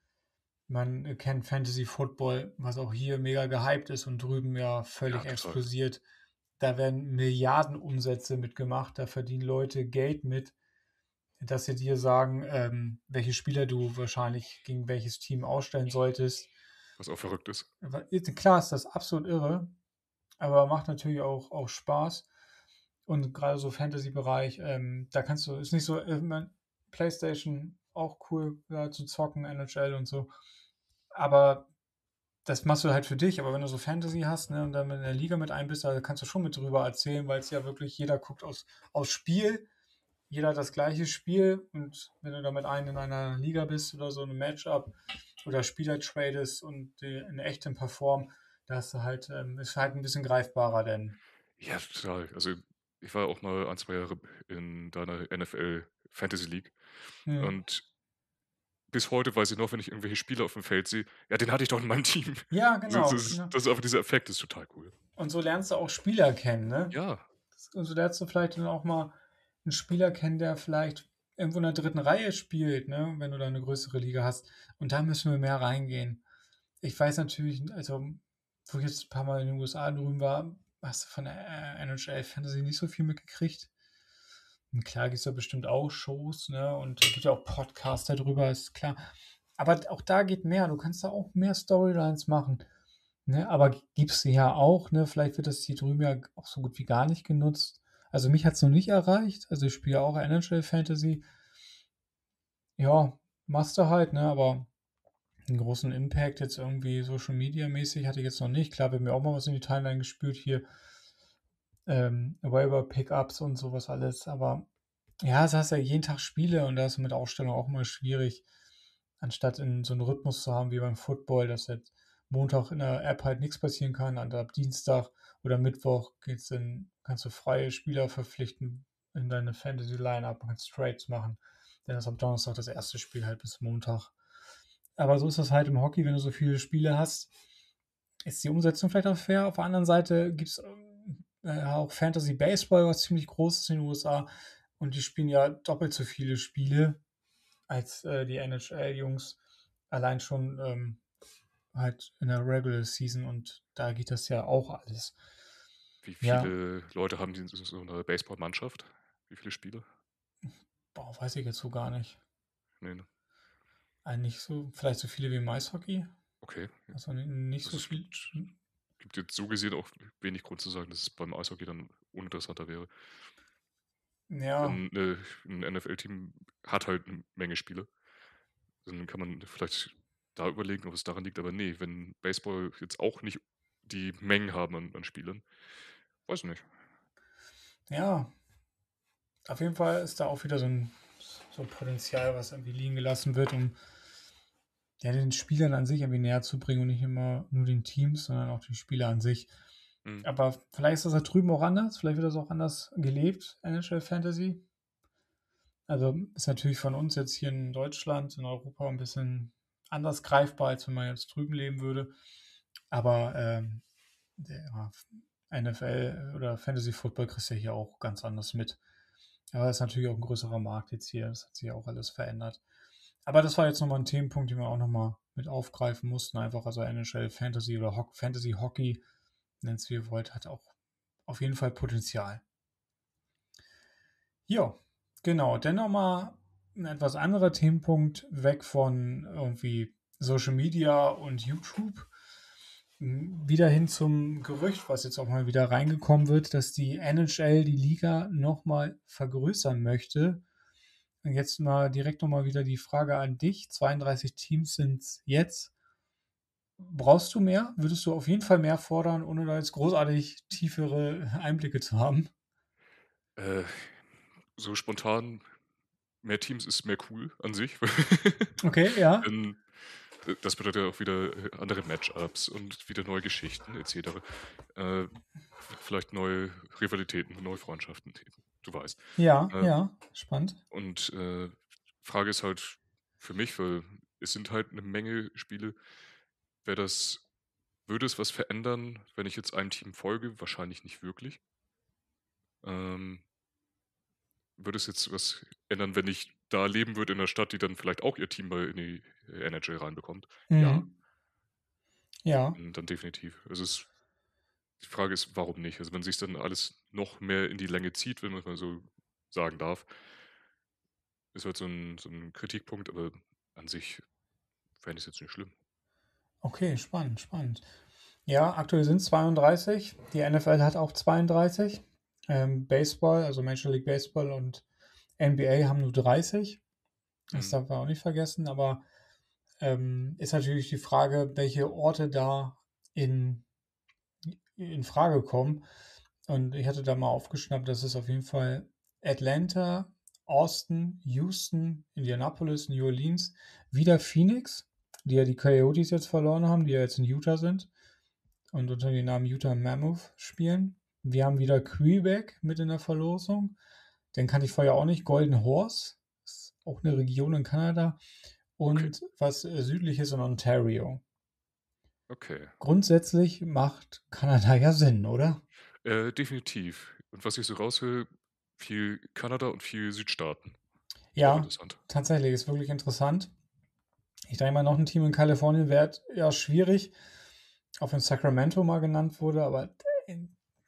Man kennt Fantasy Football, was auch hier mega gehypt ist und drüben ja völlig Ja, total. explodiert. Da werden Milliardenumsätze mitgemacht, da verdienen Leute Geld mit, dass sie dir sagen, ähm, welche Spieler du wahrscheinlich gegen welches Team ausstellen solltest. Was auch verrückt ist. Aber klar ist das absolut irre, aber macht natürlich auch, auch Spaß. Und gerade so Fantasy-Bereich, ähm, da kannst du, ist nicht so, äh, man- PlayStation auch cool ja, zu zocken, N H L und so. Aber das machst du halt für dich. Aber wenn du so Fantasy hast, ne, und dann in der Liga mit ein bist, da kannst du schon mit drüber erzählen, weil es ja wirklich jeder guckt aus, aus Spiel. Jeder hat das gleiche Spiel. Und wenn du da mit einem in einer Liga bist oder so, ein Matchup oder Spieler tradest und die in echtem Perform, da hast du halt, ähm, ist halt ein bisschen greifbarer, denn. Ja, total. Also ich war auch mal ein, zwei Jahre in deiner N F L Fantasy League. Hm. Und bis heute weiß ich noch, wenn ich irgendwelche Spieler auf dem Feld sehe, ja, den hatte ich doch in meinem Team. Ja, Das, genau. das, ist, genau. das ist einfach dieser Effekt, das ist total cool. Und so lernst du auch Spieler kennen, ne? Ja, Und so lernst du vielleicht dann auch mal einen Spieler kennen, der vielleicht irgendwo in der dritten Reihe spielt, ne? Wenn du da eine größere Liga hast. Und da müssen wir mehr reingehen. Ich weiß natürlich, also, wo ich jetzt ein paar Mal in den U S A drüben war, hast du von der äh, N H L Fantasy nicht so viel mitgekriegt. Und klar gibt es da bestimmt auch Shows, ne? Und es gibt ja auch Podcasts darüber, ist klar. Aber auch da geht mehr. Du kannst da auch mehr Storylines machen. Ne? Aber gibt es ja auch, ne? Vielleicht wird das hier drüben ja auch so gut wie gar nicht genutzt. Also mich hat es noch nicht erreicht. Also ich spiele auch N H L Fantasy. Ja, machst du halt, ne? Aber einen großen Impact jetzt irgendwie Social Media mäßig hatte ich jetzt noch nicht. Klar, wird mir auch mal was in die Timeline gespült hier. Ähm, Waiver Pickups und sowas alles. Aber ja, es hast ja jeden Tag Spiele und da ist mit Ausstellung auch mal schwierig, anstatt in so einen Rhythmus zu haben wie beim Football, dass jetzt Montag in der App halt nichts passieren kann, und ab Dienstag oder Mittwoch geht's in, kannst du freie Spieler verpflichten in deine Fantasy-Line-Up und kannst Trades machen. Dann ist am Donnerstag das erste Spiel halt bis Montag. Aber so ist das halt im Hockey, wenn du so viele Spiele hast, ist die Umsetzung vielleicht auch fair. Auf der anderen Seite gibt es äh, auch Fantasy Baseball, was ziemlich groß ist in den U S A. Und die spielen ja doppelt so viele Spiele als äh, die N H L-Jungs. Allein schon ähm, halt in der Regular Season. Und da geht das ja auch alles. Wie Ja. viele Leute haben die in so einer Baseball-Mannschaft? Wie viele Spieler? Boah, weiß ich jetzt so gar nicht. Nee, ne? Eigentlich so, vielleicht so viele wie im Eishockey. Okay. Also n- nicht so Also es viel. gibt, gibt jetzt so gesehen auch wenig Grund zu sagen, dass es beim Eishockey dann uninteressanter wäre. Ja, Denn äh, ein N F L-Team hat halt eine Menge Spiele. Dann kann man vielleicht da überlegen, ob es daran liegt. Aber nee, wenn Baseball jetzt auch nicht die Mengen haben an, an Spielern, weiß ich nicht. ja. Auf jeden Fall ist da auch wieder so ein, so ein Potenzial, was irgendwie liegen gelassen wird, um ja, den Spielern an sich irgendwie näher zu bringen und nicht immer nur den Teams, sondern auch die Spieler an sich. Mhm. Aber vielleicht ist das da drüben auch anders. Vielleicht wird das auch anders gelebt, N H L Fantasy. Also ist natürlich von uns jetzt hier in Deutschland, in Europa ein bisschen anders greifbar, als wenn man jetzt drüben leben würde. Aber ähm, der N F L oder Fantasy Football kriegst du ja hier auch ganz anders mit. Aber es ist natürlich auch ein größerer Markt jetzt hier. Das hat sich ja auch alles verändert. Aber das war jetzt nochmal ein Themenpunkt, den wir auch nochmal mit aufgreifen mussten. Einfach, also N H L Fantasy oder Ho- Fantasy Hockey, nennt es wie ihr wollt, hat auch auf jeden Fall Potenzial. Jo, genau. Dann nochmal ein etwas anderer Themenpunkt, weg von irgendwie Social Media und YouTube. Wieder hin zum Gerücht, was jetzt auch mal wieder reingekommen wird, dass die N H L die Liga nochmal vergrößern möchte. Und jetzt mal direkt nochmal wieder die Frage an dich. zweiunddreißig Teams sind es jetzt. Brauchst du mehr? Würdest du auf jeden Fall mehr fordern, ohne da jetzt großartig tiefere Einblicke zu haben? Äh, so spontan, mehr Teams ist mehr cool an sich. Okay, ja. Denn äh, das bedeutet ja auch wieder äh, andere Matchups und wieder neue Geschichten et cetera. Äh, vielleicht neue Rivalitäten, neue Freundschaften, du weißt. Ja, Äh, ja, spannend. Und äh, Frage ist halt für mich, weil es sind halt eine Menge Spiele, wäre das, würde es was verändern, wenn ich jetzt einem Team folge? Wahrscheinlich nicht wirklich. Ähm, würde es jetzt was ändern, wenn ich da leben würde in einer Stadt, die dann vielleicht auch ihr Team bei in die N H L reinbekommt? Ja, Mhm. Ja, dann, dann definitiv. Also es, die Frage ist, warum nicht? Also wenn sich dann alles noch mehr in die Länge zieht, wenn man es mal so sagen darf, ist halt so ein, so ein Kritikpunkt, aber an sich fände ich es jetzt nicht schlimm. okay, spannend, spannend. Ja, aktuell sind es zweiunddreißig. Die N F L hat auch zweiunddreißig. Ähm, Baseball, also Major League Baseball und N B A haben nur dreißig. Das Mhm. darf man auch nicht vergessen, aber ähm, ist natürlich die Frage, welche Orte da in, in Frage kommen. Und ich hatte da mal aufgeschnappt, dass es auf jeden Fall Atlanta, Austin, Houston, Indianapolis, New Orleans, wieder Phoenix, die ja die Coyotes jetzt verloren haben, die ja jetzt in Utah sind und unter dem Namen Utah Mammoth spielen. Wir haben wieder Quebec mit in der Verlosung. Den kannte ich vorher auch nicht. Golden Horse, ist auch eine Region in Kanada. Und Okay. was äh, südliches in Ontario. Okay. Grundsätzlich macht Kanada ja Sinn, oder? Äh, definitiv. Und was ich so raushöre, viel Kanada und viel Südstaaten. Auch Ja, interessant. tatsächlich, ist wirklich interessant. Ich denke mal, noch ein Team in Kalifornien wäre ja schwierig, auch wenn Sacramento mal genannt wurde, aber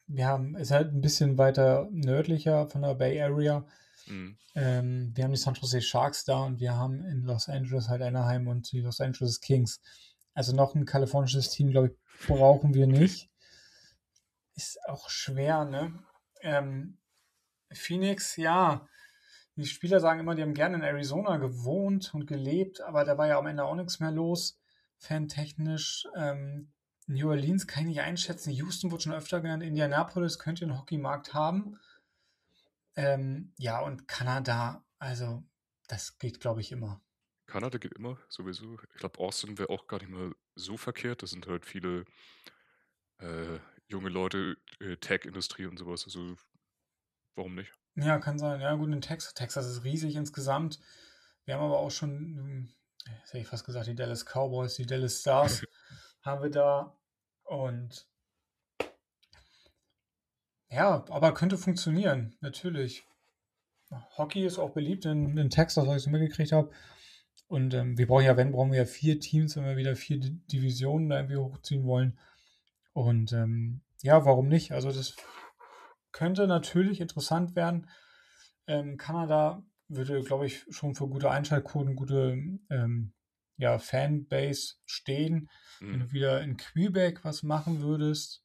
wir haben, ist halt ein bisschen weiter nördlicher von der Bay Area. Mhm. Ähm, wir haben die San Jose Sharks da und wir haben in Los Angeles halt Anaheim und die Los Angeles Kings. Also noch ein kalifornisches Team, glaube ich, brauchen wir nicht. Ist auch schwer, ne? Ähm, Phoenix, ja. Die Spieler sagen immer, die haben gerne in Arizona gewohnt und gelebt, aber da war ja am Ende auch nichts mehr los, fantechnisch. Ähm, New Orleans kann ich nicht einschätzen. Houston wurde schon öfter genannt. Indianapolis könnte einen Hockeymarkt haben. Ähm, ja, und Kanada, also das geht, glaube ich, immer. Kanada geht immer, sowieso. Ich glaube, Austin wäre auch gar nicht mal so verkehrt. Das sind halt viele äh, junge Leute, äh, Tech-Industrie und sowas. Also, warum nicht? Ja, kann sein. Ja, gut, in Texas. Texas ist riesig insgesamt. Wir haben aber auch schon, hm, jetzt hätte ich fast gesagt, die Dallas Cowboys, die Dallas Stars haben wir da. Und ja, aber könnte funktionieren, natürlich. Hockey ist auch beliebt in, in Texas, was ich so mitgekriegt habe. Und ähm, wir brauchen ja, wenn, brauchen wir ja vier Teams, wenn wir wieder vier D- Divisionen da irgendwie hochziehen wollen. Und ähm, ja, warum nicht? Also das könnte natürlich interessant werden. Ähm, Kanada würde, glaube ich, schon für gute Einschaltquoten, gute ähm, ja, Fanbase stehen. Wenn Mhm. du wieder in Quebec was machen würdest,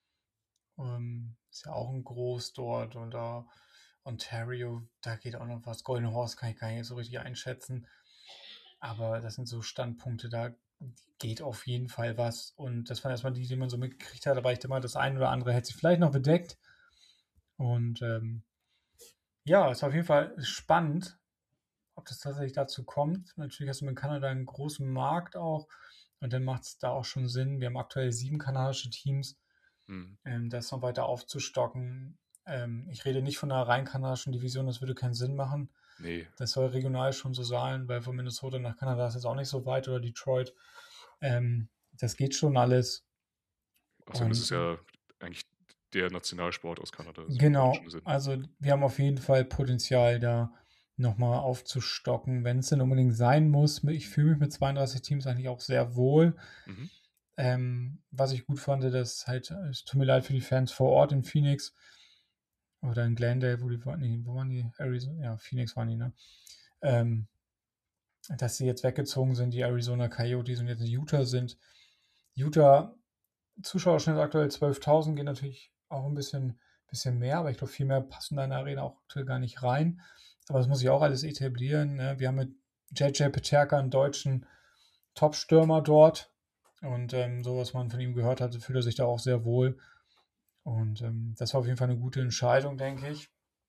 ähm, ist ja auch ein Groß dort und da Ontario, da geht auch noch was. Golden Horse kann ich gar nicht so richtig einschätzen. Aber das sind so Standpunkte, da geht auf jeden Fall was. Und das waren erstmal die, die man so mitgekriegt hat. Aber ich denke mal, das eine oder andere hätte sich vielleicht noch bedeckt. Und ähm, ja, ist auf jeden Fall spannend, ob das tatsächlich dazu kommt. Natürlich hast du mit Kanada einen großen Markt auch. Und dann macht es da auch schon Sinn. Wir haben aktuell sieben kanadische Teams. Mhm. Ähm, das noch weiter aufzustocken. Ähm, ich rede nicht von einer rein kanadischen Division, das würde keinen Sinn machen. Nee. Das soll regional schon so sein, weil von Minnesota nach Kanada ist jetzt auch nicht so weit oder Detroit. Ähm, das geht schon alles. Außerdem Und, ist es ja eigentlich der Nationalsport aus Kanada. Also macht genau, schon Sinn. also wir haben auf jeden Fall Potenzial, da nochmal aufzustocken, wenn es denn unbedingt sein muss. Ich fühle mich mit zweiunddreißig Teams eigentlich auch sehr wohl. Mhm. Ähm, was ich gut fand, dass halt, es tut mir leid für die Fans vor Ort in Phoenix oder in Glendale, wo die waren, nee, wo waren die? Arizona, ja, Phoenix waren die, ne? Ähm, dass sie jetzt weggezogen sind, die Arizona Coyotes und jetzt in Utah sind. Utah, Zuschauerschnitt aktuell zwölftausend, geht natürlich auch ein bisschen, bisschen mehr, aber ich glaube, viel mehr passen da in der Arena auch aktuell gar nicht rein. Aber das muss sich auch alles etablieren. Ne? Wir haben mit J J Peterka einen deutschen Top-Stürmer dort. Und ähm, so, was man von ihm gehört hatte, fühlt er sich da auch sehr wohl. Und ähm, das war auf jeden Fall eine gute Entscheidung, denke ich.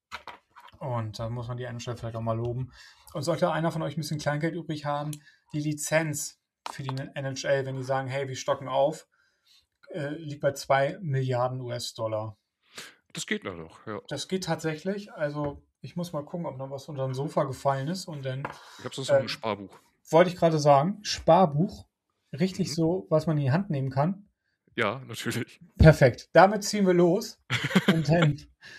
Und da muss man die N H L vielleicht auch mal loben. Und sollte einer von euch ein bisschen Kleingeld übrig haben, die Lizenz für die N H L, wenn die sagen, hey, wir stocken auf, äh, liegt bei zwei Milliarden U S-Dollar. Das geht noch, ja. Das geht tatsächlich. Also ich muss mal gucken, ob noch was unter dem Sofa gefallen ist. Und dann Ich habe sonst äh, noch ein Sparbuch. wollte ich gerade sagen, Sparbuch. Richtig Mhm. so, was man in die Hand nehmen kann. Ja, natürlich. Perfekt. Damit ziehen wir los. Und dann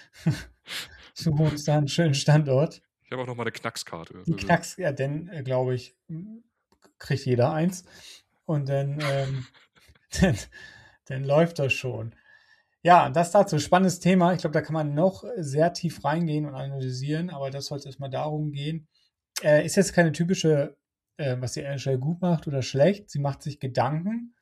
suchen wir uns da einen schönen Standort. Ich habe auch noch mal eine Knackskarte. Die Also, Knacks, ja, dann äh, glaube ich, m, kriegt jeder eins. Und dann, ähm, dann, dann läuft das schon. Ja, das dazu. Spannendes Thema. Ich glaube, da kann man noch sehr tief reingehen und analysieren, aber das sollte erstmal darum gehen. Äh, ist jetzt keine typische, äh, was die N H L gut macht oder schlecht. Sie macht sich Gedanken.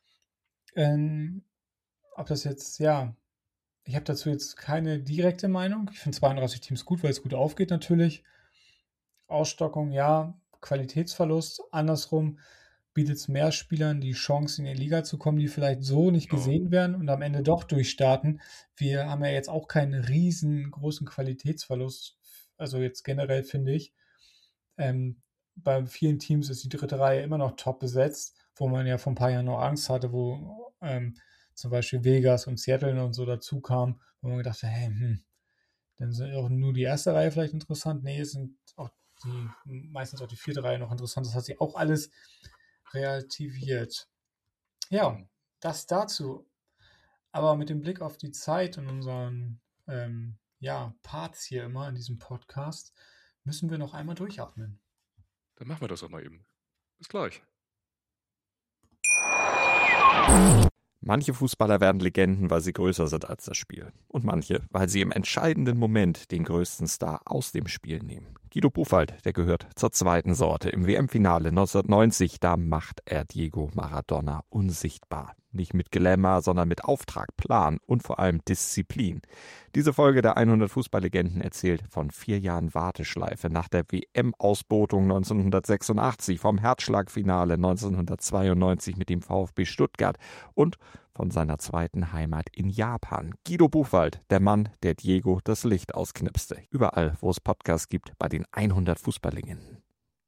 Ähm, ob das jetzt, ja, ich habe dazu jetzt keine direkte Meinung. Ich finde zweiunddreißig Teams gut, weil es gut aufgeht natürlich. Ausstockung, ja. Qualitätsverlust. Andersrum bietet es mehr Spielern die Chance, in die Liga zu kommen, die vielleicht so nicht Ja. gesehen werden und am Ende doch durchstarten. Wir haben ja jetzt auch keinen riesengroßen Qualitätsverlust. Also jetzt generell finde ich. Ähm, bei vielen Teams ist die dritte Reihe immer noch top besetzt, wo man ja vor ein paar Jahren noch Angst hatte, wo ähm, zum Beispiel Vegas und Seattle und so dazu kamen, wo man gedacht hat, hey, hm, dann sind auch nur die erste Reihe vielleicht interessant. Nee, es sind auch die, meistens auch die vierte Reihe noch interessant. Das hat sich auch alles relativiert. Ja, Mhm. das dazu. Aber mit dem Blick auf die Zeit und unseren ähm, ja, Parts hier immer in diesem Podcast, müssen wir noch einmal durchatmen. Dann machen wir das auch mal eben. Bis gleich. Manche Fußballer werden Legenden, weil sie größer sind als das Spiel. Und manche, weil sie im entscheidenden Moment den größten Star aus dem Spiel nehmen. Guido Buchwald, der gehört zur zweiten Sorte. Im W M-Finale neunzehnhundertneunzig, da macht er Diego Maradona unsichtbar. Nicht mit Glamour, sondern mit Auftrag, Plan und vor allem Disziplin. Diese Folge der hundert Fußballlegenden erzählt von vier Jahren Warteschleife nach der W M-Ausbotung neunzehnhundertsechsundachtzig, vom Herzschlagfinale neunzehnhundertzweiundneunzig mit dem VfB Stuttgart und von seiner zweiten Heimat in Japan. Guido Buchwald, der Mann, der Diego das Licht ausknipste. Überall, wo es Podcasts gibt, bei den hundert Fußballlegenden.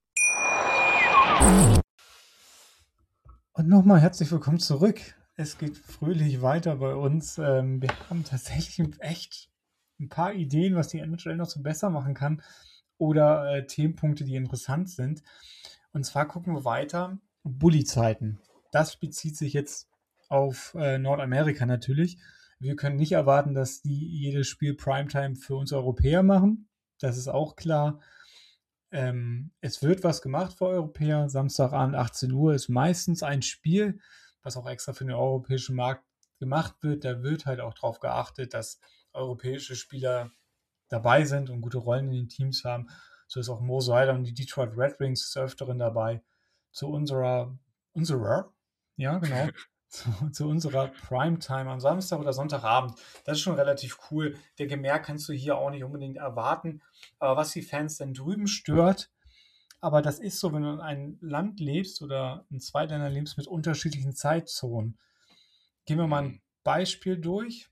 Und nochmal herzlich willkommen zurück. Es geht fröhlich weiter bei uns. Ähm, wir haben tatsächlich echt ein paar Ideen, was die N H L noch so besser machen kann oder äh, Themenpunkte, die interessant sind. Und zwar gucken wir weiter. Bulli-Zeiten. Das bezieht sich jetzt auf äh, Nordamerika natürlich. Wir können nicht erwarten, dass die jedes Spiel Primetime für uns Europäer machen. Das ist auch klar. Ähm, es wird was gemacht für Europäer. Samstagabend achtzehn Uhr ist meistens ein Spiel, was auch extra für den europäischen Markt gemacht wird. Da wird halt auch darauf geachtet, dass europäische Spieler dabei sind und gute Rollen in den Teams haben. So ist auch Mo Seider und die Detroit Red Wings des Öfteren dabei. Zu unserer, unserer, ja genau, zu, zu unserer Primetime am Samstag oder Sonntagabend. Das ist schon relativ cool. Der Gemähr kannst du hier auch nicht unbedingt erwarten. Aber was die Fans denn drüben stört, aber das ist so, wenn du in einem Land lebst oder in zwei Ländern lebst mit unterschiedlichen Zeitzonen. Gehen wir mal ein Beispiel durch.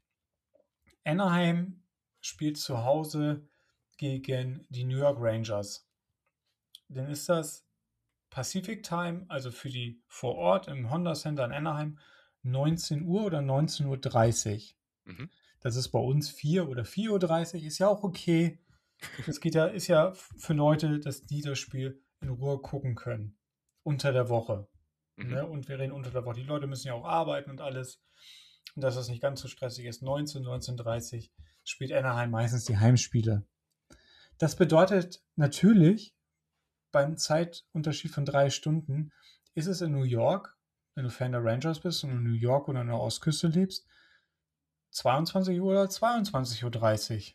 Anaheim spielt zu Hause gegen die New York Rangers. Dann ist das Pacific Time, also für die vor Ort im Honda Center in Anaheim, neunzehn Uhr oder neunzehn Uhr dreißig. Mhm. Das ist bei uns vier oder vier Uhr dreißig, ist ja auch okay. Das geht ja, ist ja für Leute, dass die das Spiel in Ruhe gucken können. Unter der Woche. Mhm. Ne? Und wir reden unter der Woche. Die Leute müssen ja auch arbeiten und alles. Und dass das nicht ganz so stressig ist. neunzehn, neunzehn Uhr dreißig spielt Anaheim meistens die Heimspiele. Das bedeutet natürlich, beim Zeitunterschied von drei Stunden ist es in New York, wenn du Fan der Rangers bist und in New York oder an der Ostküste lebst, zweiundzwanzig Uhr oder zweiundzwanzig Uhr dreißig.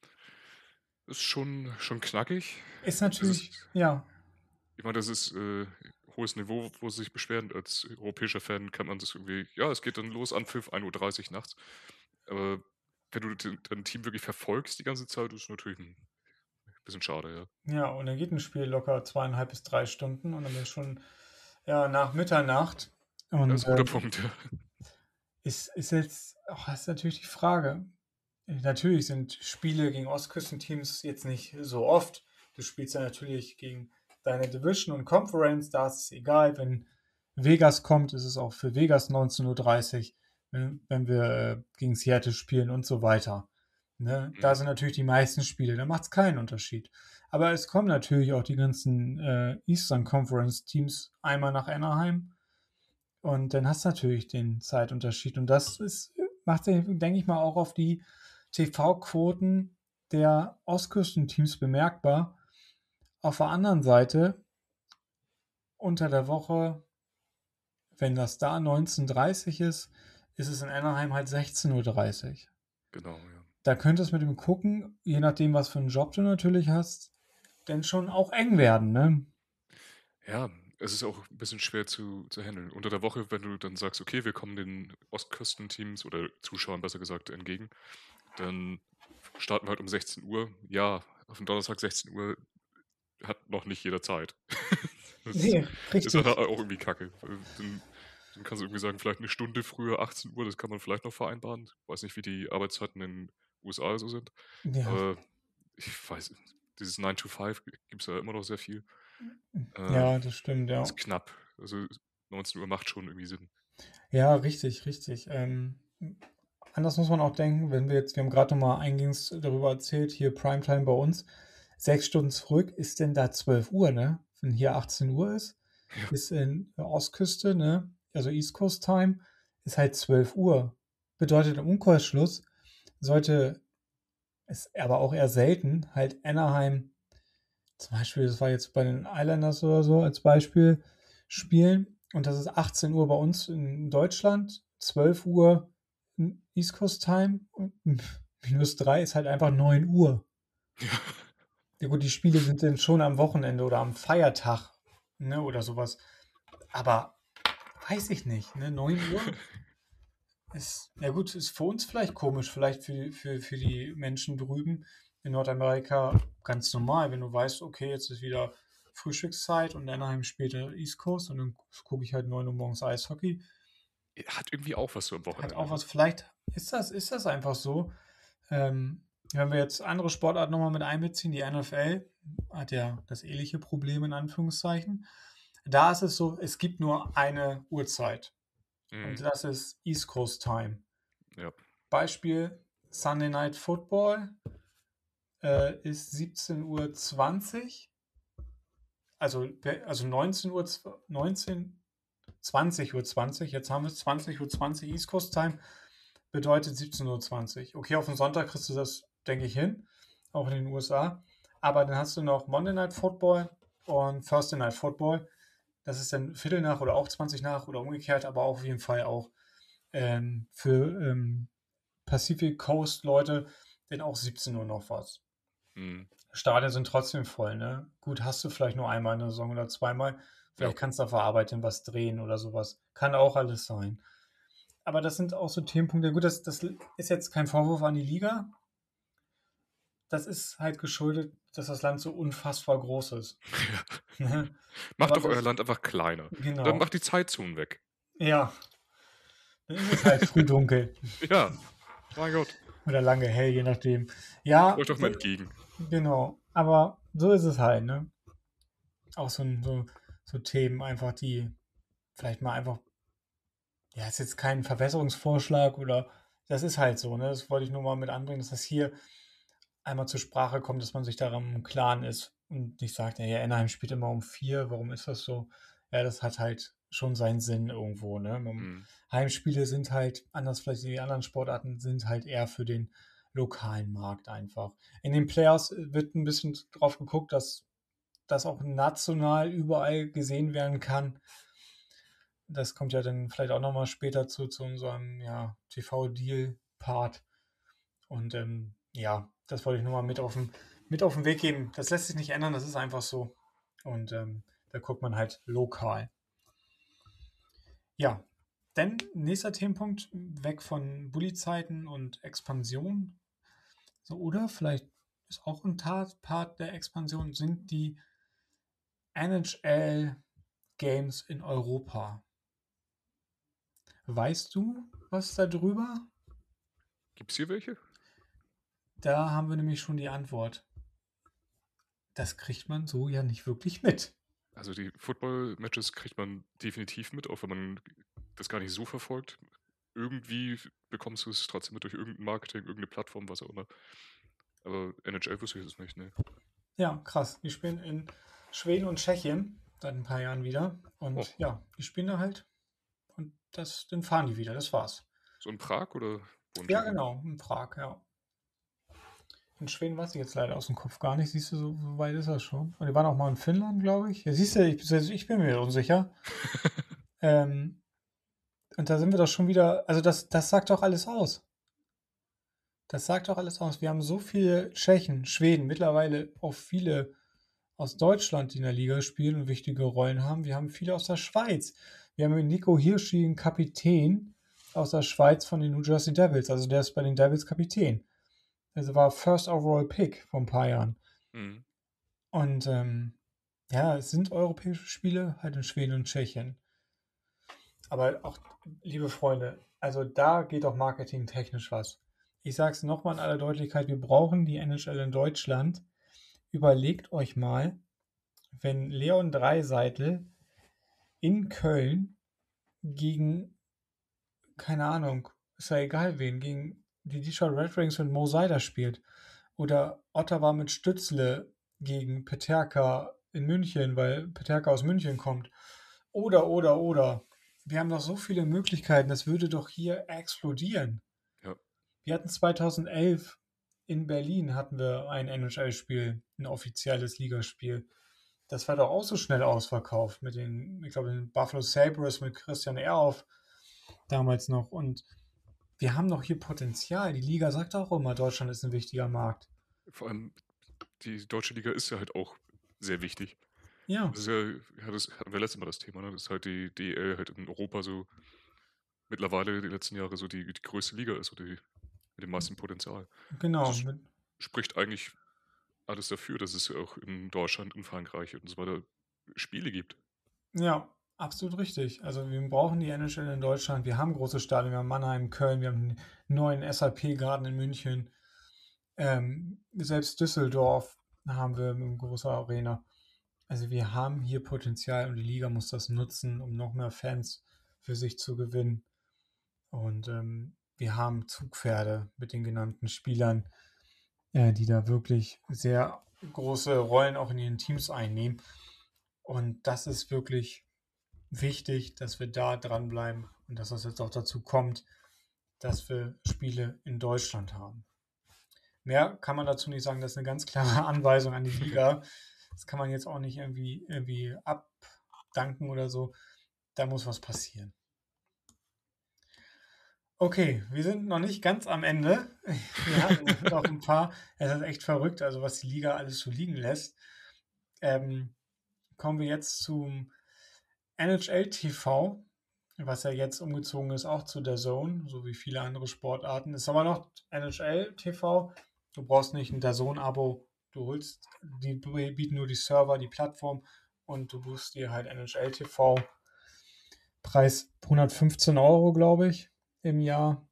Ist schon, schon knackig. Ist natürlich, ist, ja. Ich meine, das ist äh, hohes Niveau, wo sie sich beschweren. Als europäischer Fan kann man das irgendwie, ja, es geht dann los, Anpfiff, ein Uhr dreißig nachts. Aber wenn du dein Team wirklich verfolgst die ganze Zeit, ist natürlich ein bisschen schade, ja. Ja, und dann geht ein Spiel locker zweieinhalb bis drei Stunden und dann ist schon ja, nach Mitternacht. Und, das ist ein guter äh, Punkt, ja. Ist, ist jetzt, oh, das ist natürlich die Frage. Natürlich sind Spiele gegen Ostküstenteams jetzt nicht so oft. Du spielst ja natürlich gegen deine Division und Conference, da ist es egal. Wenn Vegas kommt, ist es auch für Vegas neunzehn Uhr dreißig, wenn, wenn wir äh, gegen Seattle spielen und so weiter. Ne? Da sind natürlich die meisten Spiele, da macht es keinen Unterschied. Aber es kommen natürlich auch die ganzen äh, Eastern Conference Teams einmal nach Anaheim und dann hast du natürlich den Zeitunterschied und das ist, macht, denke ich mal, auch auf die T V-Quoten der Ostküstenteams bemerkbar. Auf der anderen Seite, unter der Woche, wenn das da neunzehn Uhr dreißig ist, ist es in Anaheim halt sechzehn Uhr dreißig. Genau, ja. Da könnte es mit dem Gucken, je nachdem, was für einen Job du natürlich hast, denn schon auch eng werden, ne? Ja, es ist auch ein bisschen schwer zu, zu handeln. Unter der Woche, wenn du dann sagst, okay, wir kommen den Ostküstenteams oder Zuschauern besser gesagt entgegen, dann starten wir halt um sechzehn Uhr. Ja, auf dem Donnerstag sechzehn Uhr hat noch nicht jeder Zeit. Das Nee, richtig. ist halt auch irgendwie kacke. Dann, dann kannst du irgendwie sagen, vielleicht eine Stunde früher, achtzehn Uhr, das kann man vielleicht noch vereinbaren. Ich weiß nicht, wie die Arbeitszeiten in den U S A so sind. Ja. Aber ich weiß, dieses nine to five gibt es ja immer noch sehr viel. Ja, Ähm, das stimmt, ja. Ist knapp. Also neunzehn Uhr macht schon irgendwie Sinn. Ja, richtig, richtig. Ähm, anders muss man auch denken, wenn wir jetzt, wir haben gerade nochmal eingehend darüber erzählt, hier Primetime bei uns, sechs Stunden zurück, ist denn da zwölf Uhr, ne? Wenn hier achtzehn Uhr ist, Ja. ist in der Ostküste, ne? Also East Coast Time, ist halt zwölf Uhr. Bedeutet im Umkehrschluss, sollte es aber auch eher selten, halt Anaheim, zum Beispiel, das war jetzt bei den Islanders oder so als Beispiel, spielen und das ist achtzehn Uhr bei uns in Deutschland, zwölf Uhr East Coast Time und minus drei ist halt einfach neun Uhr. Ja. Ja gut, die Spiele sind dann schon am Wochenende oder am Feiertag, ne, oder sowas. Aber weiß ich nicht, ne, neun Uhr ist, ja gut, ist für uns vielleicht komisch, vielleicht für, für, für die Menschen drüben in Nordamerika ganz normal, wenn du weißt, okay, jetzt ist wieder Frühstückszeit und Anaheim später East Coast und dann gucke ich halt neun Uhr morgens Eishockey. Hat irgendwie auch was so am Hat Wochenende. auch was, vielleicht ist das, ist das einfach so. Ähm, wenn wir jetzt andere Sportarten nochmal mit einbeziehen, die N F L hat ja das ähnliche Problem in Anführungszeichen. Da ist es so, es gibt nur eine Uhrzeit Mhm. und das ist East Coast Time. Ja. Beispiel Sunday Night Football äh, ist siebzehn Uhr zwanzig, also, also neunzehn Uhr, neunzehn, zwanzig Uhr zwanzig, jetzt haben wir es zwanzig Uhr zwanzig East Coast Time, bedeutet siebzehn Uhr zwanzig. Okay, auf den Sonntag kriegst du das, denke ich, hin, auch in den U S A. Aber dann hast du noch Monday Night Football und Thursday Night Football. Das ist dann Viertel nach oder auch zwanzig nach oder umgekehrt, aber auf jeden Fall auch ähm, für ähm, Pacific Coast Leute dann auch siebzehn Uhr noch was. Mhm. Stadien sind trotzdem voll, ne? Gut, hast du vielleicht nur einmal in der Saison oder zweimal. Vielleicht Ja. kannst du auf der Arbeit dann was drehen oder sowas. Kann auch alles sein. Aber das sind auch so Themenpunkte. Gut, das, das ist jetzt kein Vorwurf an die Liga. Das ist halt geschuldet, dass das Land so unfassbar groß ist. Macht Aber doch euer das- Land einfach kleiner. Genau. Dann macht die Zeitzonen weg. Ja. Dann ist es halt früh dunkel. Ja, mein Gott. Oder lange hell, je nachdem. Ja, Euch doch mal so, entgegen. genau. Aber so ist es halt, ne? Auch so, so, so Themen einfach, die vielleicht mal einfach, ja, ist jetzt kein Verbesserungsvorschlag oder das ist halt so, ne? Das wollte ich nur mal mit anbringen, dass das hier einmal zur Sprache kommt, dass man sich daran im Klaren ist und nicht sagt, ja, Anaheim spielt immer um vier, warum ist das so? Ja, das hat halt schon seinen Sinn irgendwo, ne? Man, Mhm. Heimspiele sind halt, anders vielleicht wie die anderen Sportarten, sind halt eher für den lokalen Markt einfach. In den Playoffs wird ein bisschen drauf geguckt, dass das auch national überall gesehen werden kann. Das kommt ja dann vielleicht auch nochmal später zu, zu unserem ja, T V-Deal-Part. Und ähm, ja, das wollte ich nur mal mit auf, den, mit auf den Weg geben. Das lässt sich nicht ändern, das ist einfach so. Und ähm, da guckt man halt lokal. Ja, dann nächster Themenpunkt, weg von Bully-Zeiten und Expansion. So, oder vielleicht ist auch ein Tat, Part der Expansion, sind die N H L-Games in Europa. Weißt du was darüber? Gibt es hier welche? Da haben wir nämlich schon die Antwort. Das kriegt man so ja nicht wirklich mit. Also die Football-Matches kriegt man definitiv mit, auch wenn man das gar nicht so verfolgt. Irgendwie bekommst du es trotzdem mit durch irgendein Marketing, irgendeine Plattform, was auch immer. Aber N H L wüsste ich es nicht, ne? Ja, krass. Die spielen in Schweden und Tschechien seit ein paar Jahren wieder. Und Oh. ja, die spielen da halt. Und das, dann fahren die wieder. Das war's. So in Prag oder wo in Ja, Tschechien? genau. In Prag, ja. In Schweden weiß ich jetzt leider aus dem Kopf gar nicht. Siehst du, so so weit ist das schon. Und die waren auch mal in Finnland, glaube ich. Ja, siehst du, ich, ich bin mir unsicher. ähm, und da sind wir doch schon wieder. Also, das, das sagt doch alles aus. Das sagt doch alles aus. Wir haben so viele Tschechen, Schweden, mittlerweile auch viele aus Deutschland, die in der Liga spielen und wichtige Rollen haben. Wir haben viele aus der Schweiz. Wir haben mit Nico Hirschi einen Kapitän aus der Schweiz von den New Jersey Devils. Also der ist bei den Devils Kapitän. Also war First Overall Pick vor ein paar Jahren. Mhm. Und ähm, ja, es sind europäische Spiele, halt in Schweden und Tschechien. Aber auch, liebe Freunde, also da geht auch marketingtechnisch was. Ich sage es nochmal in aller Deutlichkeit, wir brauchen die N H L in Deutschland. Überlegt euch mal, wenn Leon Dreiseitel in Köln gegen, keine Ahnung, ist ja egal wen, gegen die Detroit Red Wings und Mo Seider spielt. Oder Ottawa mit Stützle gegen Peterka in München, weil Peterka aus München kommt. Oder, oder, oder. Wir haben noch so viele Möglichkeiten, das würde doch hier explodieren. Ja. Wir hatten zweitausendelf in Berlin hatten wir ein N H L-Spiel, ein offizielles Ligaspiel. Das war doch auch so schnell ausverkauft mit den, ich glaube, den Buffalo Sabres mit Christian Ehrhoff. damals noch. Und wir haben doch hier Potenzial. Die Liga sagt auch immer, Deutschland ist ein wichtiger Markt. Vor allem, die deutsche Liga ist ja halt auch sehr wichtig. Ja, Das ist ja, ja, das hatten wir letztes Mal das Thema, ne? Das ist halt die D E L halt in Europa so mittlerweile die letzten Jahre so die, die größte Liga ist, so die mit dem meisten Potenzial. genau. Das Mit, spricht eigentlich alles dafür, dass es auch in Deutschland und Frankreich und so weiter Spiele gibt. ja, absolut richtig. Also wir brauchen die N H L in Deutschland. Wir haben große Stadien, wir haben Mannheim, Köln, wir haben einen neuen S A P-Garten in München. Ähm, selbst Düsseldorf haben wir eine große Arena. Also wir haben hier Potenzial und die Liga muss das nutzen, um noch mehr Fans für sich zu gewinnen. Und ähm, wir haben Zugpferde mit den genannten Spielern, äh, die da wirklich sehr große Rollen auch in ihren Teams einnehmen. Und das ist wirklich wichtig, dass wir da dranbleiben und dass das jetzt auch dazu kommt, dass wir Spiele in Deutschland haben. Mehr kann man dazu nicht sagen, das ist eine ganz klare Anweisung an die Liga. Das kann man jetzt auch nicht irgendwie, irgendwie abdanken oder so. Da muss was passieren. Okay, wir sind noch nicht ganz am Ende. Wir hatten noch ein paar. Es ist echt verrückt, also was die Liga alles so liegen lässt. Ähm, kommen wir jetzt zum N H L T V, was ja jetzt umgezogen ist, auch zu der Zone, so wie viele andere Sportarten. Ist aber noch N H L T V. Du brauchst nicht ein D A Z N-Abo. Du holst, die bieten nur die Server, die Plattform und du buchst dir halt N H L T V. Preis hundertfünfzehn Euro, glaube ich, im Jahr.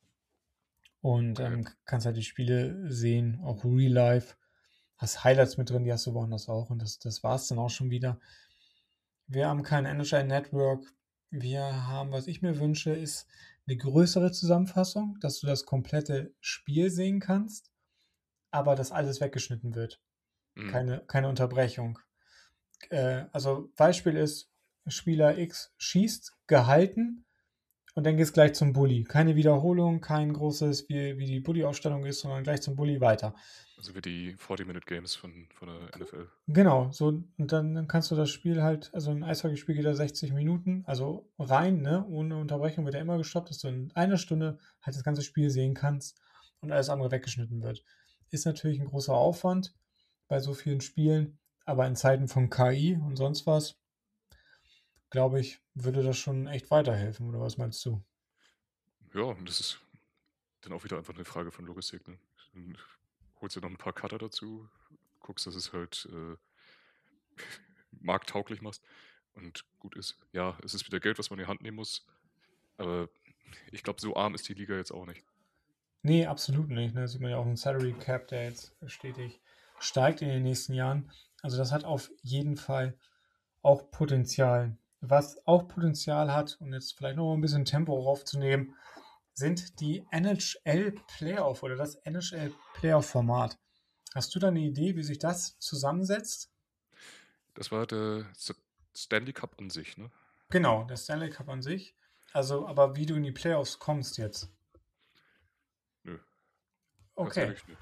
Und ähm, kannst halt die Spiele sehen, auch Real Life. Hast Highlights mit drin, die hast du woanders auch. Und das, das war es dann auch schon wieder. Wir haben kein N H L Network. Wir haben, was ich mir wünsche, ist eine größere Zusammenfassung, dass du das komplette Spiel sehen kannst, aber dass alles weggeschnitten wird. Mhm. Keine, keine Unterbrechung. Äh, also Beispiel ist, Spieler X schießt, gehalten, und dann geht es gleich zum Bully. Keine Wiederholung, kein großes, wie, wie die Bully-Ausstellung ist, sondern gleich zum Bully weiter. Also wie die vierzig-Minute-Games von, von der N F L. Genau, so, und dann, dann kannst du das Spiel halt, also ein Eishockeyspiel geht da sechzig Minuten, also rein, ne, ohne Unterbrechung wird ja immer gestoppt, dass du in einer Stunde halt das ganze Spiel sehen kannst und alles andere weggeschnitten wird. Ist natürlich ein großer Aufwand bei so vielen Spielen, aber in Zeiten von K I und sonst was, glaube ich, würde das schon echt weiterhelfen, oder was meinst du? Ja, und das ist dann auch wieder einfach eine Frage von Logistik. Ne? Dann holst du noch ein paar Cutter dazu, guckst, dass es halt äh, markttauglich machst und gut ist. Ja, es ist wieder Geld, was man in die Hand nehmen muss, aber ich glaube, so arm ist die Liga jetzt auch nicht. Nee, absolut nicht. Ne? Sieht man ja auch einen Salary Cap, der jetzt stetig steigt in den nächsten Jahren. Also das hat auf jeden Fall auch Potenzial. Was auch Potenzial hat, um jetzt vielleicht noch ein bisschen Tempo raufzunehmen, sind die N H L Playoff oder das N H L Playoff Format. Hast du da eine Idee, wie sich das zusammensetzt? Das war der Stanley Cup an sich, ne? Genau, der Stanley Cup an sich. Also, aber wie du in die Playoffs kommst jetzt. Nö. Okay. Tatsächlich nö.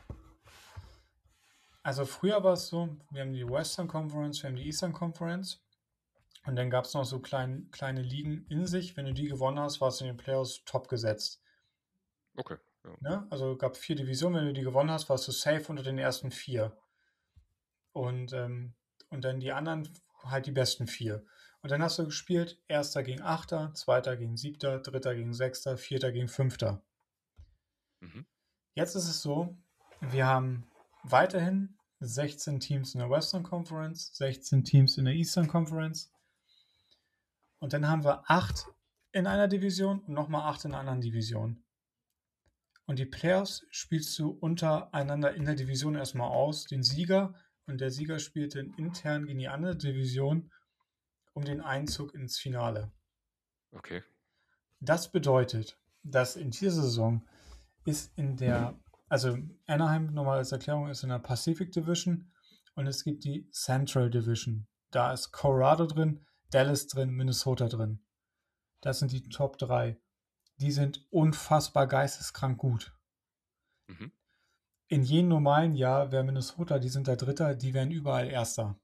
Also früher war es so, wir haben die Western Conference, wir haben die Eastern Conference und dann gab es noch so klein, kleine Ligen in sich. Wenn du die gewonnen hast, warst du in den Playoffs top gesetzt. Okay. Ja. Ne? Also gab vier Divisionen, wenn du die gewonnen hast, warst du safe unter den ersten vier. Und, ähm, und dann die anderen halt die besten vier. Und dann hast du gespielt, erster gegen achter, zweiter gegen siebter, dritter gegen sechster, vierter gegen fünfter. Mhm. Jetzt ist es so, wir haben weiterhin sechzehn Teams in der Western Conference, sechzehn Teams in der Eastern Conference. Und dann haben wir acht in einer Division und nochmal acht in einer anderen Division. Und die Playoffs spielst du untereinander in der Division erstmal aus, den Sieger, und der Sieger spielt dann intern gegen die andere Division um den Einzug ins Finale. Okay. Das bedeutet, dass in dieser Saison ist in der, also Anaheim nochmal als Erklärung ist in der Pacific Division und es gibt die Central Division. Da ist Colorado drin, Dallas drin, Minnesota drin. Das sind die Top drei. Die sind unfassbar geisteskrank gut. Mhm. In jedem normalen Jahr wäre Minnesota, die sind der Dritter, die wären überall Erster.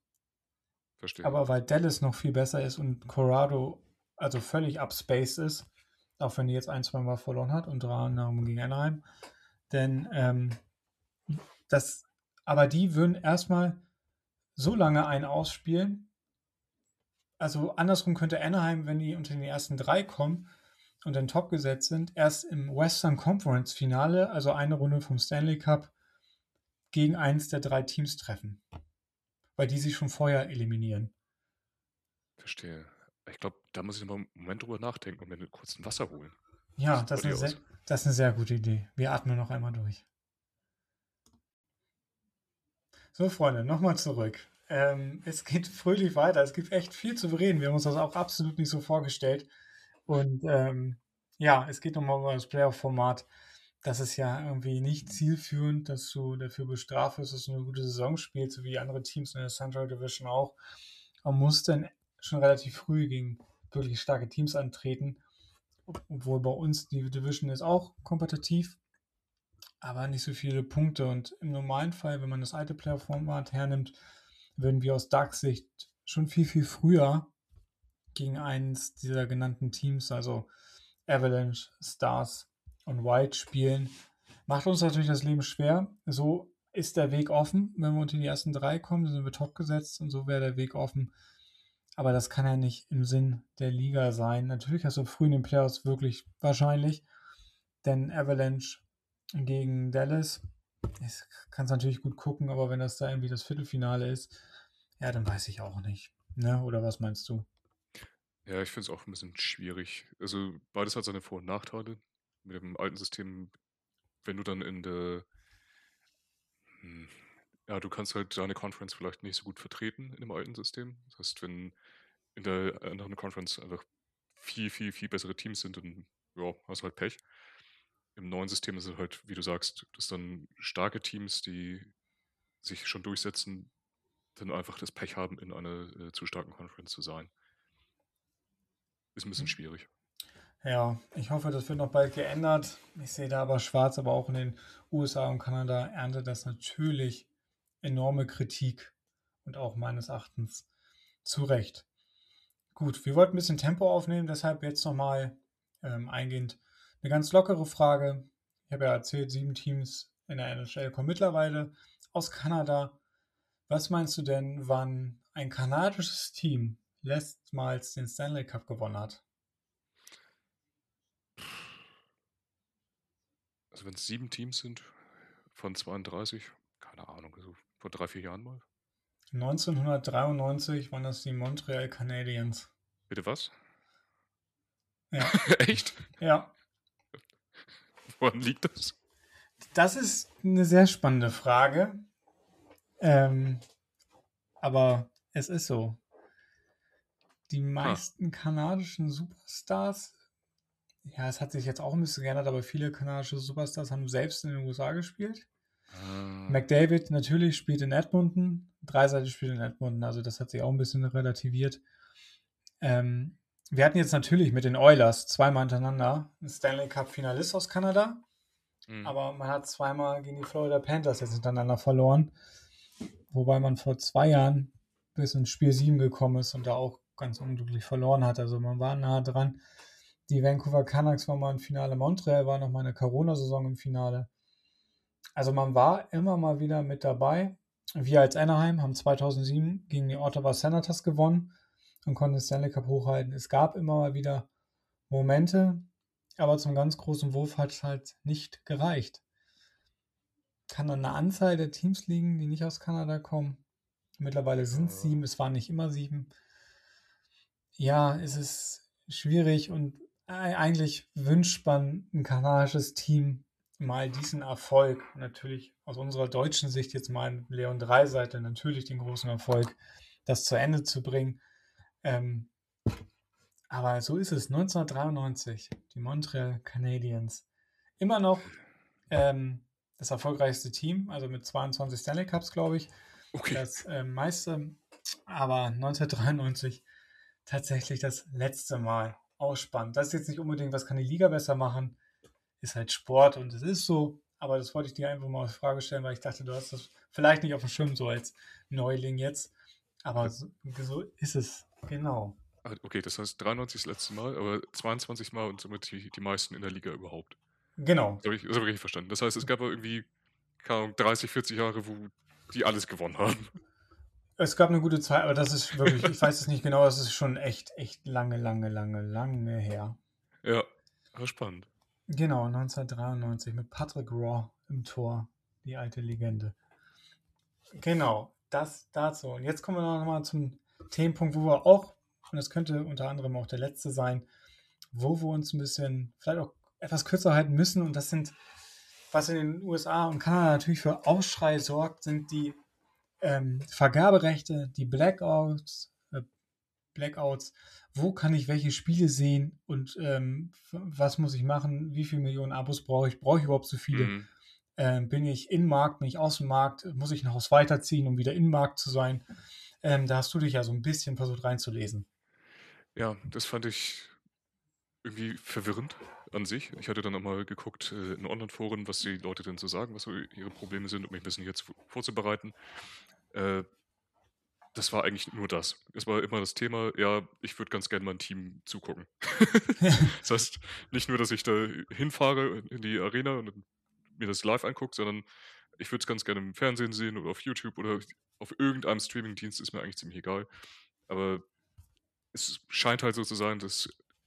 Verstehe. Aber weil Dallas noch viel besser ist und Colorado also völlig upspaced ist, auch wenn die jetzt ein, zwei Mal verloren hat, unter anderem gegen Anaheim. Denn ähm, das, aber die würden erstmal so lange einen ausspielen. Also andersrum könnte Anaheim, wenn die unter den ersten drei kommen und dann top gesetzt sind, erst im Western Conference Finale, also eine Runde vom Stanley Cup, gegen eins der drei Teams treffen. Weil die sich schon vorher eliminieren. Verstehe. Ich glaube, da muss ich noch mal einen Moment drüber nachdenken und mir kurz ein Wasser holen. Ja, Sieht das bei ist, dir eine aus? sehr, das ist eine sehr gute Idee. Wir atmen noch einmal durch. So, Freunde, nochmal zurück. Ähm, es geht fröhlich weiter. Es gibt echt viel zu bereden. Wir haben uns das auch absolut nicht so vorgestellt. Und ähm, ja, es geht nochmal um das Playoff-Format. Das ist ja irgendwie nicht zielführend, dass du dafür bestraft wirst, dass du eine gute Saison spielst, so wie andere Teams in der Central Division auch. Man muss dann schon relativ früh gegen wirklich starke Teams antreten. Obwohl bei uns die Division ist auch kompetitiv, aber nicht so viele Punkte. Und im normalen Fall, wenn man das alte Playoff-Format hernimmt, würden wir aus Ducks Sicht schon viel, viel früher gegen eins dieser genannten Teams, also Avalanche, Stars und Wild spielen. Macht uns natürlich das Leben schwer. So ist der Weg offen. Wenn wir unter die ersten drei kommen, dann sind wir top gesetzt und so wäre der Weg offen. Aber das kann ja nicht im Sinn der Liga sein. Natürlich hast du früh in den Playoffs wirklich wahrscheinlich, denn Avalanche gegen Dallas, das kannst natürlich gut gucken, aber wenn das da irgendwie das Viertelfinale ist, ja, dann weiß ich auch nicht. Ne? Oder was meinst du? Ja, ich finde es auch ein bisschen schwierig. Also beides hat seine Vor- und Nachteile. Mit dem alten System, wenn du dann in der, hm, ja, du kannst halt deine Conference vielleicht nicht so gut vertreten in dem alten System. Das heißt, wenn in der anderen Conference einfach viel, viel, viel bessere Teams sind, dann ja, hast du halt Pech. Im neuen System ist es halt, wie du sagst, dass dann starke Teams, die sich schon durchsetzen, dann einfach das Pech haben, in einer äh, zu starken Conference zu sein. Ist ein bisschen schwierig. Ja, ich hoffe, das wird noch bald geändert. Ich sehe da aber schwarz, aber auch in den U S A und Kanada erntet das natürlich enorme Kritik und auch meines Erachtens zu Recht. Gut, wir wollten ein bisschen Tempo aufnehmen, deshalb jetzt nochmal ähm, eingehend eine ganz lockere Frage. Ich habe ja erzählt, sieben Teams in der N H L kommen mittlerweile aus Kanada. Was meinst du denn, wann ein kanadisches Team letztmals den Stanley Cup gewonnen hat? Also wenn es sieben Teams sind von zweiunddreißig, keine Ahnung, also vor drei, vier Jahren mal. neunzehnhundertdreiundneunzig waren das die Montreal Canadiens. Bitte was? Ja, Echt? ja. Woran liegt das? Das ist eine sehr spannende Frage. Ähm, aber es ist so. Die meisten kanadischen Superstars, ja, es hat sich jetzt auch ein bisschen geändert, aber viele kanadische Superstars haben selbst in den U S A gespielt. Ah, McDavid natürlich spielt in Edmonton, Draisaitl spielt in Edmonton, also das hat sich auch ein bisschen relativiert. Ähm, wir hatten jetzt natürlich mit den Oilers zweimal hintereinander einen Stanley Cup-Finalist aus Kanada, hm. aber man hat zweimal gegen die Florida Panthers jetzt hintereinander verloren, wobei man vor zwei Jahren bis ins Spiel sieben gekommen ist und da auch ganz unglücklich verloren hat. Also man war nah dran. Die Vancouver Canucks waren mal im Finale, Montreal war noch mal eine Corona-Saison im Finale. Also man war immer mal wieder mit dabei. Wir als Anaheim haben zweitausendsieben gegen die Ottawa Senators gewonnen und konnten den Stanley Cup hochhalten. Es gab immer mal wieder Momente, aber zum ganz großen Wurf hat es halt nicht gereicht. Kann an einer Anzahl der Teams liegen, die nicht aus Kanada kommen. Mittlerweile sind es sieben, es waren nicht immer sieben. Ja, es ist schwierig und eigentlich wünscht man ein kanadisches Team mal diesen Erfolg. Natürlich aus unserer deutschen Sicht jetzt mal mit Leon Draisaitl natürlich den großen Erfolg, das zu Ende zu bringen. Ähm, aber so ist es. neunzehnhundertdreiundneunzig, die Montreal Canadiens. Immer noch ähm, das erfolgreichste Team, also mit zweiundzwanzig Stanley Cups, glaube ich. Okay. Das äh, meiste, aber neunzehnhundertdreiundneunzig tatsächlich das letzte Mal. Auch spannend. Das ist jetzt nicht unbedingt, was kann die Liga besser machen, ist halt Sport und es ist so. Aber das wollte ich dir einfach mal als Frage stellen, weil ich dachte, du hast das vielleicht nicht auf dem Schirm so als Neuling jetzt. Aber so, so ist es. Genau. Ah, okay, das heißt dreiundneunzig das letzte Mal, aber zweiundzwanzig Mal und somit die, die meisten in der Liga überhaupt. Genau. Das habe ich, das hab ich richtig verstanden. Das heißt, es gab aber irgendwie, keine Ahnung, dreißig, vierzig Jahre, wo die alles gewonnen haben. Es gab eine gute Zeit, aber das ist wirklich, ich weiß es nicht genau, das ist schon echt, echt lange, lange, lange, lange her. Ja, aber spannend. Genau, neunzehnhundertdreiundneunzig mit Patrick Raw im Tor, die alte Legende. Genau, das dazu. Und jetzt kommen wir noch mal zum Themenpunkt, wo wir auch, und das könnte unter anderem auch der letzte sein, wo wir uns ein bisschen, vielleicht auch etwas kürzer halten müssen. Und das sind, was in den U S A und Kanada natürlich für Aufschrei sorgt, sind die ähm, Vergaberechte, die Blackouts, äh, Blackouts. Wo kann ich welche Spiele sehen und ähm, was muss ich machen? Wie viele Millionen Abos brauche ich? Brauche ich überhaupt so viele? Mhm. Ähm, bin ich im Markt, bin ich aus dem Markt? Muss ich ein Haus weiterziehen, um wieder im Markt zu sein? Ähm, da hast du dich ja so ein bisschen versucht reinzulesen. Ja, das fand ich irgendwie verwirrend an sich. Ich hatte dann auch mal geguckt äh, in Online-Foren, was die Leute denn so sagen, was so ihre Probleme sind, um mich ein bisschen jetzt vorzubereiten. Äh, das war eigentlich nur das. Es war immer das Thema, ja, ich würde ganz gerne mein Team zugucken. Das heißt, nicht nur, dass ich da hinfahre in die Arena und mir das live angucke, sondern ich würde es ganz gerne im Fernsehen sehen oder auf YouTube oder auf irgendeinem Streamingdienst, ist mir eigentlich ziemlich egal. Aber es scheint halt so zu sein, dass,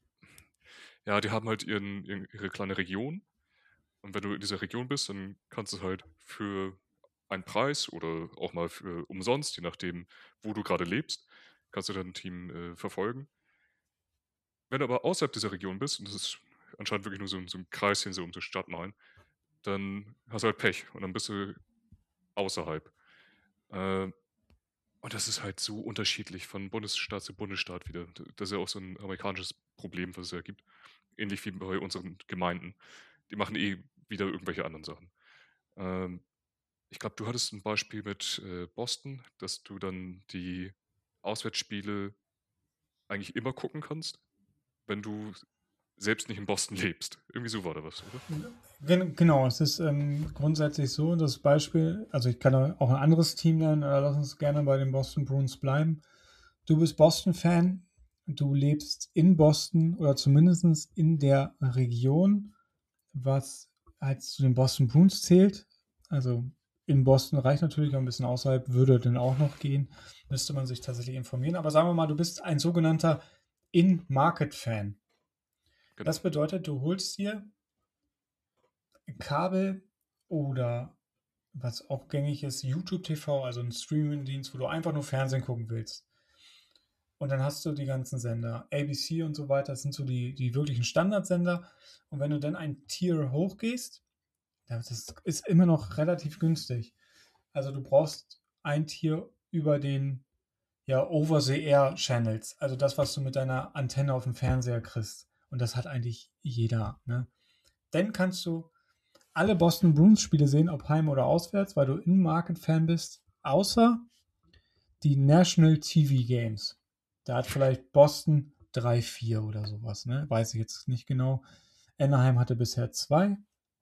ja, die haben halt ihren, ihren, ihre kleine Region. Und wenn du in dieser Region bist, dann kannst du halt für einen Preis oder auch mal für umsonst, je nachdem, wo du gerade lebst, kannst du dein Team äh, verfolgen. Wenn du aber außerhalb dieser Region bist, und das ist anscheinend wirklich nur so, ein- so ein Kreischen so um die Stadt Main, dann hast du halt Pech und dann bist du außerhalb. Äh, und das ist halt so unterschiedlich von Bundesstaat zu Bundesstaat wieder. Das ist ja auch so ein amerikanisches Problem, was es ja gibt. Ähnlich wie bei unseren Gemeinden. Die machen eh wieder irgendwelche anderen Sachen. Ähm, ich glaube, du hattest ein Beispiel mit äh, Boston, dass du dann die Auswärtsspiele eigentlich immer gucken kannst, wenn du selbst nicht in Boston lebst. Irgendwie so war da was, oder? Gen genau, es ist ähm, grundsätzlich so, das Beispiel, also ich kann auch ein anderes Team nennen, aber lass uns gerne bei den Boston Bruins bleiben. Du bist Boston-Fan, du lebst in Boston oder zumindest in der Region, was halt zu den Boston Bruins zählt. Also in Boston reicht natürlich, ein bisschen außerhalb würde dann auch noch gehen, müsste man sich tatsächlich informieren. Aber sagen wir mal, du bist ein sogenannter In-Market-Fan. Genau. Das bedeutet, du holst dir Kabel oder was auch gängig ist, YouTube T V, also ein Streaming-Dienst, wo du einfach nur Fernsehen gucken willst. Und dann hast du die ganzen Sender, A B C und so weiter, das sind so die, die wirklichen Standardsender. Und wenn du dann ein Tier hochgehst, das ist immer noch relativ günstig. Also du brauchst ein Tier über den ja, Over-the-Air-Channels, also das, was du mit deiner Antenne auf dem Fernseher kriegst. Und das hat eigentlich jeder. Ne? Dann kannst du alle Boston Bruins Spiele sehen, ob heim oder auswärts, weil du In-Market-Fan bist, außer die National T V Games. Da hat vielleicht Boston drei, vier oder sowas, ne? Weiß ich jetzt nicht genau. Anaheim hatte bisher zwei.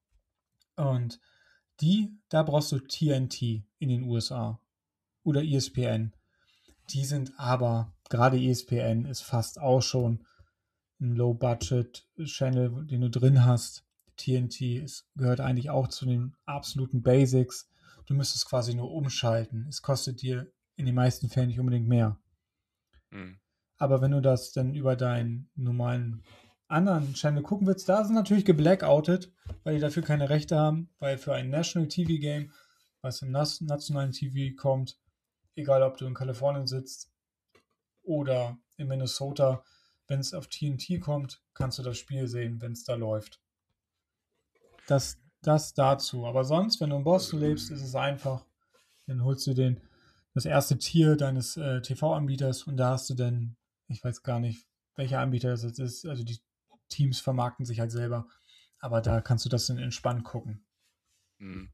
Und die, da brauchst du T N T in den U S A oder E S P N. Die sind aber, gerade E S P N ist fast auch schon ein Low-Budget-Channel, den du drin hast. T N T ist, gehört eigentlich auch zu den absoluten Basics. Du müsstest quasi nur umschalten. Es kostet dir in den meisten Fällen nicht unbedingt mehr. Mhm. Aber wenn du das dann über deinen normalen anderen Channel gucken willst, da sind natürlich geblackoutet, weil die dafür keine Rechte haben, weil für ein National T V Game, was im nationalen T V kommt, egal ob du in Kalifornien sitzt oder in Minnesota, wenn es auf T N T kommt, kannst du das Spiel sehen, wenn es da läuft. Das, das dazu. Aber sonst, wenn du in Boston lebst, ist es einfach. Dann holst du den, das erste Tier deines äh, T V-Anbieters und da hast du dann, ich weiß gar nicht, welcher Anbieter das jetzt ist. Also die Teams vermarkten sich halt selber. Aber da kannst du das dann entspannt gucken. Mhm.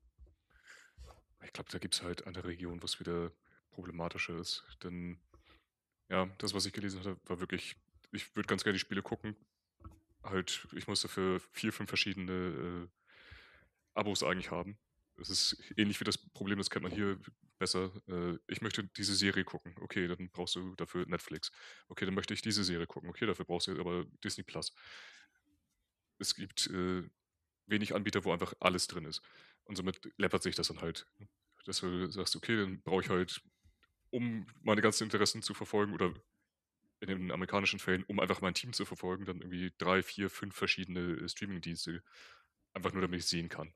Ich glaube, da gibt es halt eine Region, wo es wieder problematischer ist. Denn, ja, das, was ich gelesen hatte, war wirklich, ich würde ganz gerne die Spiele gucken. Halt, ich musste für vier, fünf verschiedene äh, Abos eigentlich haben. Es ist ähnlich wie das Problem, das kennt man hier besser. Äh, ich möchte diese Serie gucken. Okay, dann brauchst du dafür Netflix. Okay, dann möchte ich diese Serie gucken. Okay, dafür brauchst du aber Disney Plus. Es gibt äh, wenig Anbieter, wo einfach alles drin ist. Und somit läppert sich das dann halt. Dass du sagst, okay, dann brauche ich halt, um meine ganzen Interessen zu verfolgen oder in den amerikanischen Fällen, um einfach mein Team zu verfolgen, dann irgendwie drei, vier, fünf verschiedene äh, Streaming-Dienste. Einfach nur, damit ich sehen kann.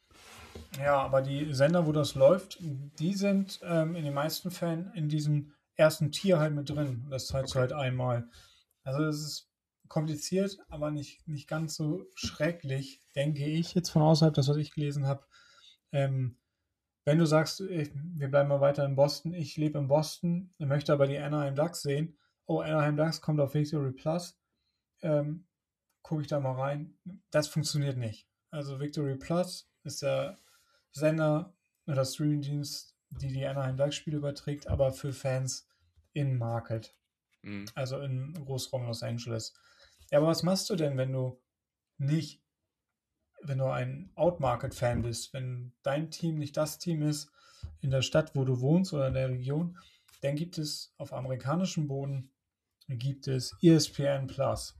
Ja, aber die Sender, wo das läuft, die sind ähm, in den meisten Fällen in diesem ersten Tier halt mit drin. Das zahlst du Okay. halt einmal. Also das ist kompliziert, aber nicht, nicht ganz so schrecklich, denke ich, jetzt von außerhalb, das, was ich gelesen habe. Ähm, wenn du sagst, ich, wir bleiben mal weiter in Boston, ich lebe in Boston, ich möchte aber die Anaheim Ducks sehen. Oh, Anaheim Ducks kommt auf Victory Plus. Ähm, gucke ich da mal rein. Das funktioniert nicht. Also Victory Plus ist der Sender oder Streamingdienst, die die Anaheim Ducks-Spiele überträgt, aber für Fans in Market, Mhm. also in Großraum Los Angeles. Ja, aber was machst du denn, wenn du nicht, wenn du ein Out-Market-Fan bist, wenn dein Team nicht das Team ist in der Stadt, wo du wohnst oder in der Region, dann gibt es auf amerikanischem Boden gibt es E S P N Plus.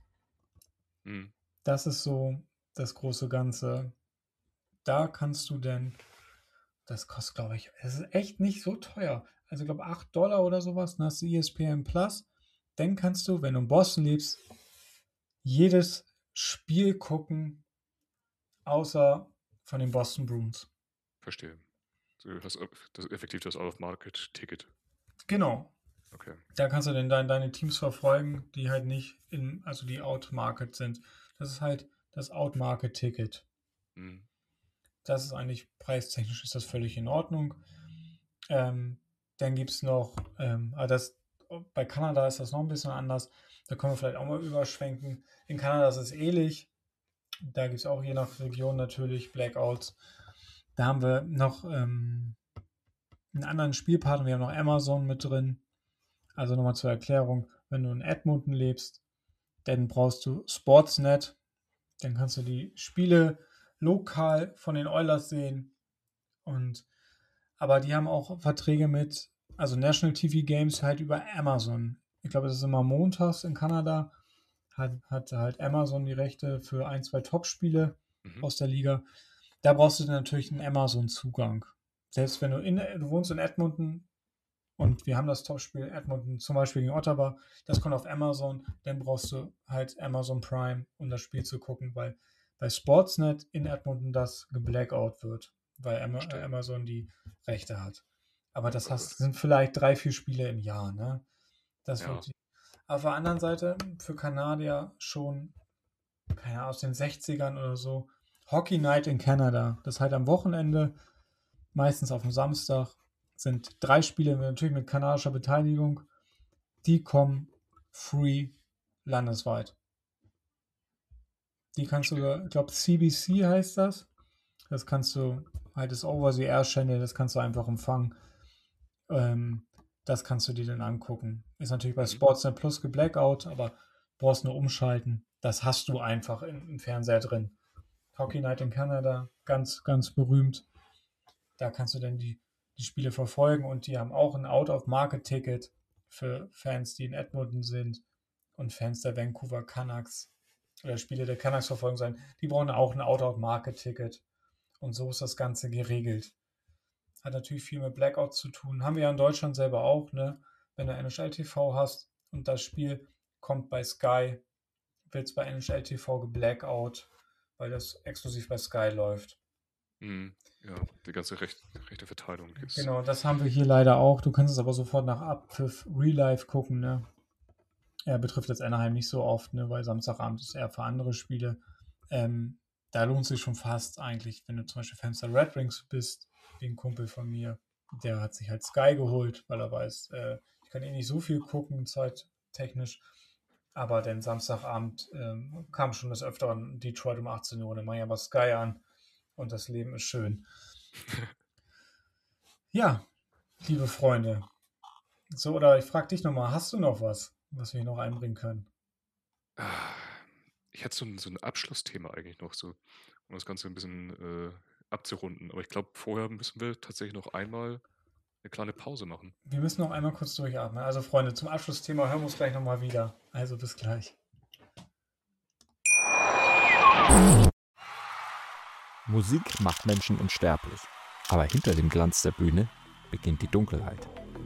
Mhm. Das ist so das große Ganze. Da kannst du denn, das kostet, glaube ich, es ist echt nicht so teuer. Also, ich glaube, acht Dollar oder sowas, dann hast du E S P N Plus. Dann kannst du, wenn du in Boston lebst, jedes Spiel gucken, außer von den Boston Bruins. Verstehe. Du hast das, effektiv das Out-of-Market-Ticket. Genau. Okay. Da kannst du dann dein, deine Teams verfolgen, die halt nicht in, also die Out-Market sind. Das ist halt das Out-Market-Ticket. Mhm. Das ist eigentlich, preistechnisch ist das völlig in Ordnung. Ähm, dann gibt es noch, ähm, aber das, bei Kanada ist das noch ein bisschen anders. Da können wir vielleicht auch mal überschwenken. In Kanada ist es ähnlich. Da gibt es auch je nach Region natürlich Blackouts. Da haben wir noch ähm, einen anderen Spielpartner. Wir haben noch Amazon mit drin. Also nochmal zur Erklärung, wenn du in Edmonton lebst, dann brauchst du Sportsnet. Dann kannst du die Spiele lokal von den Oilers sehen. Und aber die haben auch Verträge mit, also National T V Games halt über Amazon. Ich glaube, das ist immer montags in Kanada. Hat, hat halt Amazon die Rechte für ein, zwei Top-Spiele Mhm. aus der Liga. Da brauchst du dann natürlich einen Amazon-Zugang. Selbst wenn du in, du wohnst in Edmonton und wir haben das Topspiel Edmonton zum Beispiel gegen Ottawa, das kommt auf Amazon, dann brauchst du halt Amazon Prime, um das Spiel zu gucken, weil bei Sportsnet in Edmonton das geblackout wird, weil Ama Verstehe. Amazon die Rechte hat. Aber das Gott, hast, Gott. sind vielleicht drei, vier Spiele im Jahr, ne? Das Ja. wird. Auf der anderen Seite für Kanadier schon, keine Ahnung, aus den sechzigern oder so, Hockey Night in Canada. Das ist halt am Wochenende, meistens auf dem Samstag, sind drei Spiele natürlich mit kanadischer Beteiligung. Die kommen free landesweit. Die kannst du, ich glaube, C B C heißt das. Das kannst du, halt das Over-the-Air-Channel, das kannst du einfach empfangen. Ähm, das kannst du dir dann angucken. Ist natürlich bei Mhm. Sportsnet Plus geblackout, aber brauchst nur umschalten. Das hast du einfach im, im Fernseher drin. Hockey Night in Canada, ganz, ganz berühmt. Da kannst du dann die, die Spiele verfolgen und die haben auch ein Out-of-Market-Ticket für Fans, die in Edmonton sind und Fans der Vancouver Canucks oder Spiele der Canucks verfolgen sollen. Die brauchen auch ein Out-of-Market-Ticket. Und so ist das Ganze geregelt. Hat natürlich viel mit Blackout zu tun. Haben wir ja in Deutschland selber auch, ne? Wenn du N H L T V hast und das Spiel kommt bei Sky, wird es bei N H L T V geblackout, weil das exklusiv bei Sky läuft. Mhm. Ja, die ganze Recht, rechte Verteilung ist. Genau, das haben wir hier leider auch. Du kannst es aber sofort nach Abpfiff Real Life gucken, ne? Er betrifft jetzt Anaheim nicht so oft, ne? Weil Samstagabend ist eher für andere Spiele. Ähm, da lohnt sich schon fast eigentlich, wenn du zum Beispiel Fans der Red Wings bist, wie ein Kumpel von mir, der hat sich halt Sky geholt, weil er weiß, äh, ich kann eh nicht so viel gucken, zeittechnisch. Aber den Samstagabend ähm, kam schon des Öfteren Detroit um achtzehn Uhr, dann mach ich aber Sky an und das Leben ist schön. Ja, liebe Freunde. So, oder ich frage dich nochmal, hast du noch was, was wir noch einbringen können? Ich hätte so ein, so ein Abschlussthema eigentlich noch, so, um das Ganze ein bisschen äh, abzurunden. Aber ich glaube, vorher müssen wir tatsächlich noch einmal eine kleine Pause machen. Wir müssen noch einmal kurz durchatmen. Also Freunde, zum Abschlussthema hören wir uns gleich nochmal wieder. Also bis gleich. Musik macht Menschen unsterblich. Aber hinter dem Glanz der Bühne beginnt die Dunkelheit.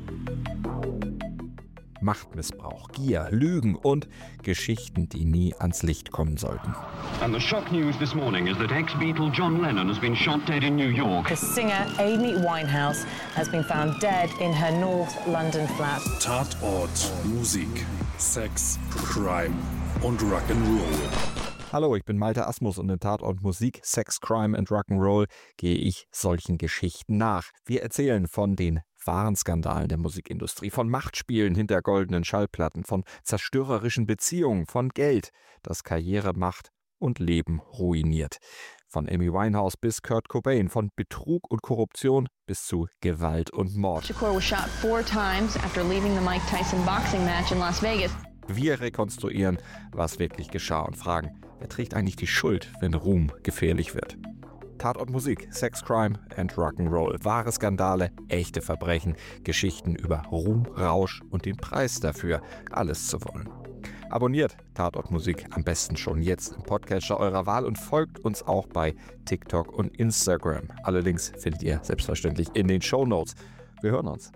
Machtmissbrauch, Gier, Lügen und Geschichten, die nie ans Licht kommen sollten. And the shock news this morning is that ex-Beatle John Lennon has been shot dead in New York. The singer Amy Winehouse has been found dead in her North London flat. Tatort, Musik, Sex, Crime und Rock'n'Roll. Hallo, ich bin Malte Asmus und in Tatort Musik, Sex, Crime and Rock'n'Roll gehe ich solchen Geschichten nach. Wir erzählen von den wahren Skandalen der Musikindustrie, von Machtspielen hinter goldenen Schallplatten, von zerstörerischen Beziehungen, von Geld, das Karriere macht und Leben ruiniert. Von Amy Winehouse bis Kurt Cobain, von Betrug und Korruption bis zu Gewalt und Mord. Shakur was shot four times after leaving the Mike Tyson boxing match in Las Vegas. Wir rekonstruieren, was wirklich geschah und fragen, wer trägt eigentlich die Schuld, wenn Ruhm gefährlich wird? Tatort Musik, Sex, Crime and Rock'n'Roll. Wahre Skandale, echte Verbrechen, Geschichten über Ruhm, Rausch und den Preis dafür, alles zu wollen. Abonniert Tatort Musik am besten schon jetzt im Podcatcher eurer Wahl und folgt uns auch bei TikTok und Instagram. Alle Links findet ihr selbstverständlich in den Shownotes. Wir hören uns.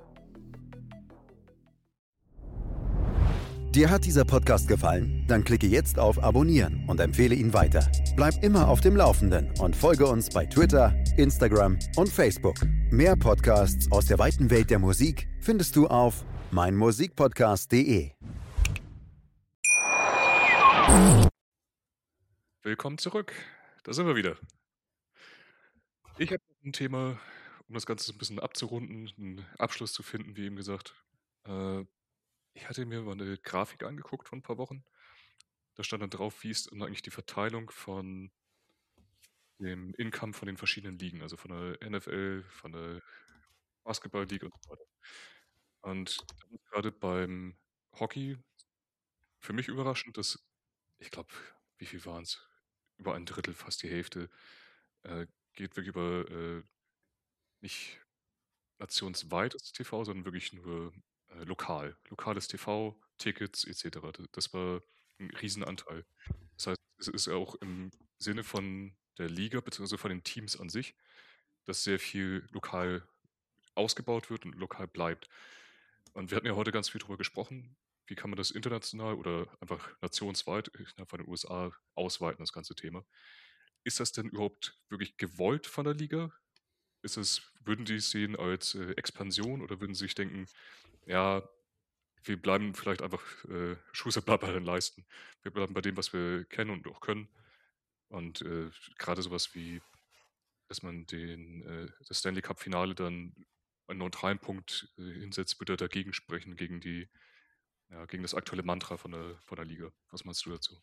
Dir hat dieser Podcast gefallen? Dann klicke jetzt auf Abonnieren und empfehle ihn weiter. Bleib immer auf dem Laufenden und folge uns bei Twitter, Instagram und Facebook. Mehr Podcasts aus der weiten Welt der Musik findest du auf meinmusikpodcast punkt de. Willkommen zurück. Da sind wir wieder. Ich habe ein Thema, um das Ganze ein bisschen abzurunden, einen Abschluss zu finden, wie eben gesagt. Äh, Ich hatte mir mal eine Grafik angeguckt vor ein paar Wochen. Da stand dann drauf, wie ist denn eigentlich die Verteilung von dem Income von den verschiedenen Ligen, also von der N F L, von der Basketball-Liga und so weiter. Und das ist gerade beim Hockey für mich überraschend, dass, ich glaube, wie viel waren es? Über ein Drittel, fast die Hälfte, äh, geht wirklich über äh, nicht nationsweites T V, sondern wirklich nur äh, lokal. Lokales T V, Tickets et cetera. D- Das war ein Riesenanteil. Das heißt, es ist auch im Sinne von der Liga bzw. von den Teams an sich, dass sehr viel lokal ausgebaut wird und lokal bleibt. Und wir hatten ja heute ganz viel darüber gesprochen, wie kann man das international oder einfach nationsweit innerhalb von den U S A ausweiten, das ganze Thema. Ist das denn überhaupt wirklich gewollt von der Liga? Ist es, würden die es sehen als äh, Expansion oder würden sie sich denken, ja, wir bleiben vielleicht einfach äh, Schuster bleibt bei den Leisten. Wir bleiben bei dem, was wir kennen und auch können. Und äh, gerade sowas wie, dass man den, äh, das Stanley Cup-Finale dann einen neutralen Punkt äh, hinsetzt, würde dagegen sprechen, gegen die, ja, gegen das aktuelle Mantra von der, von der Liga. Was meinst du dazu?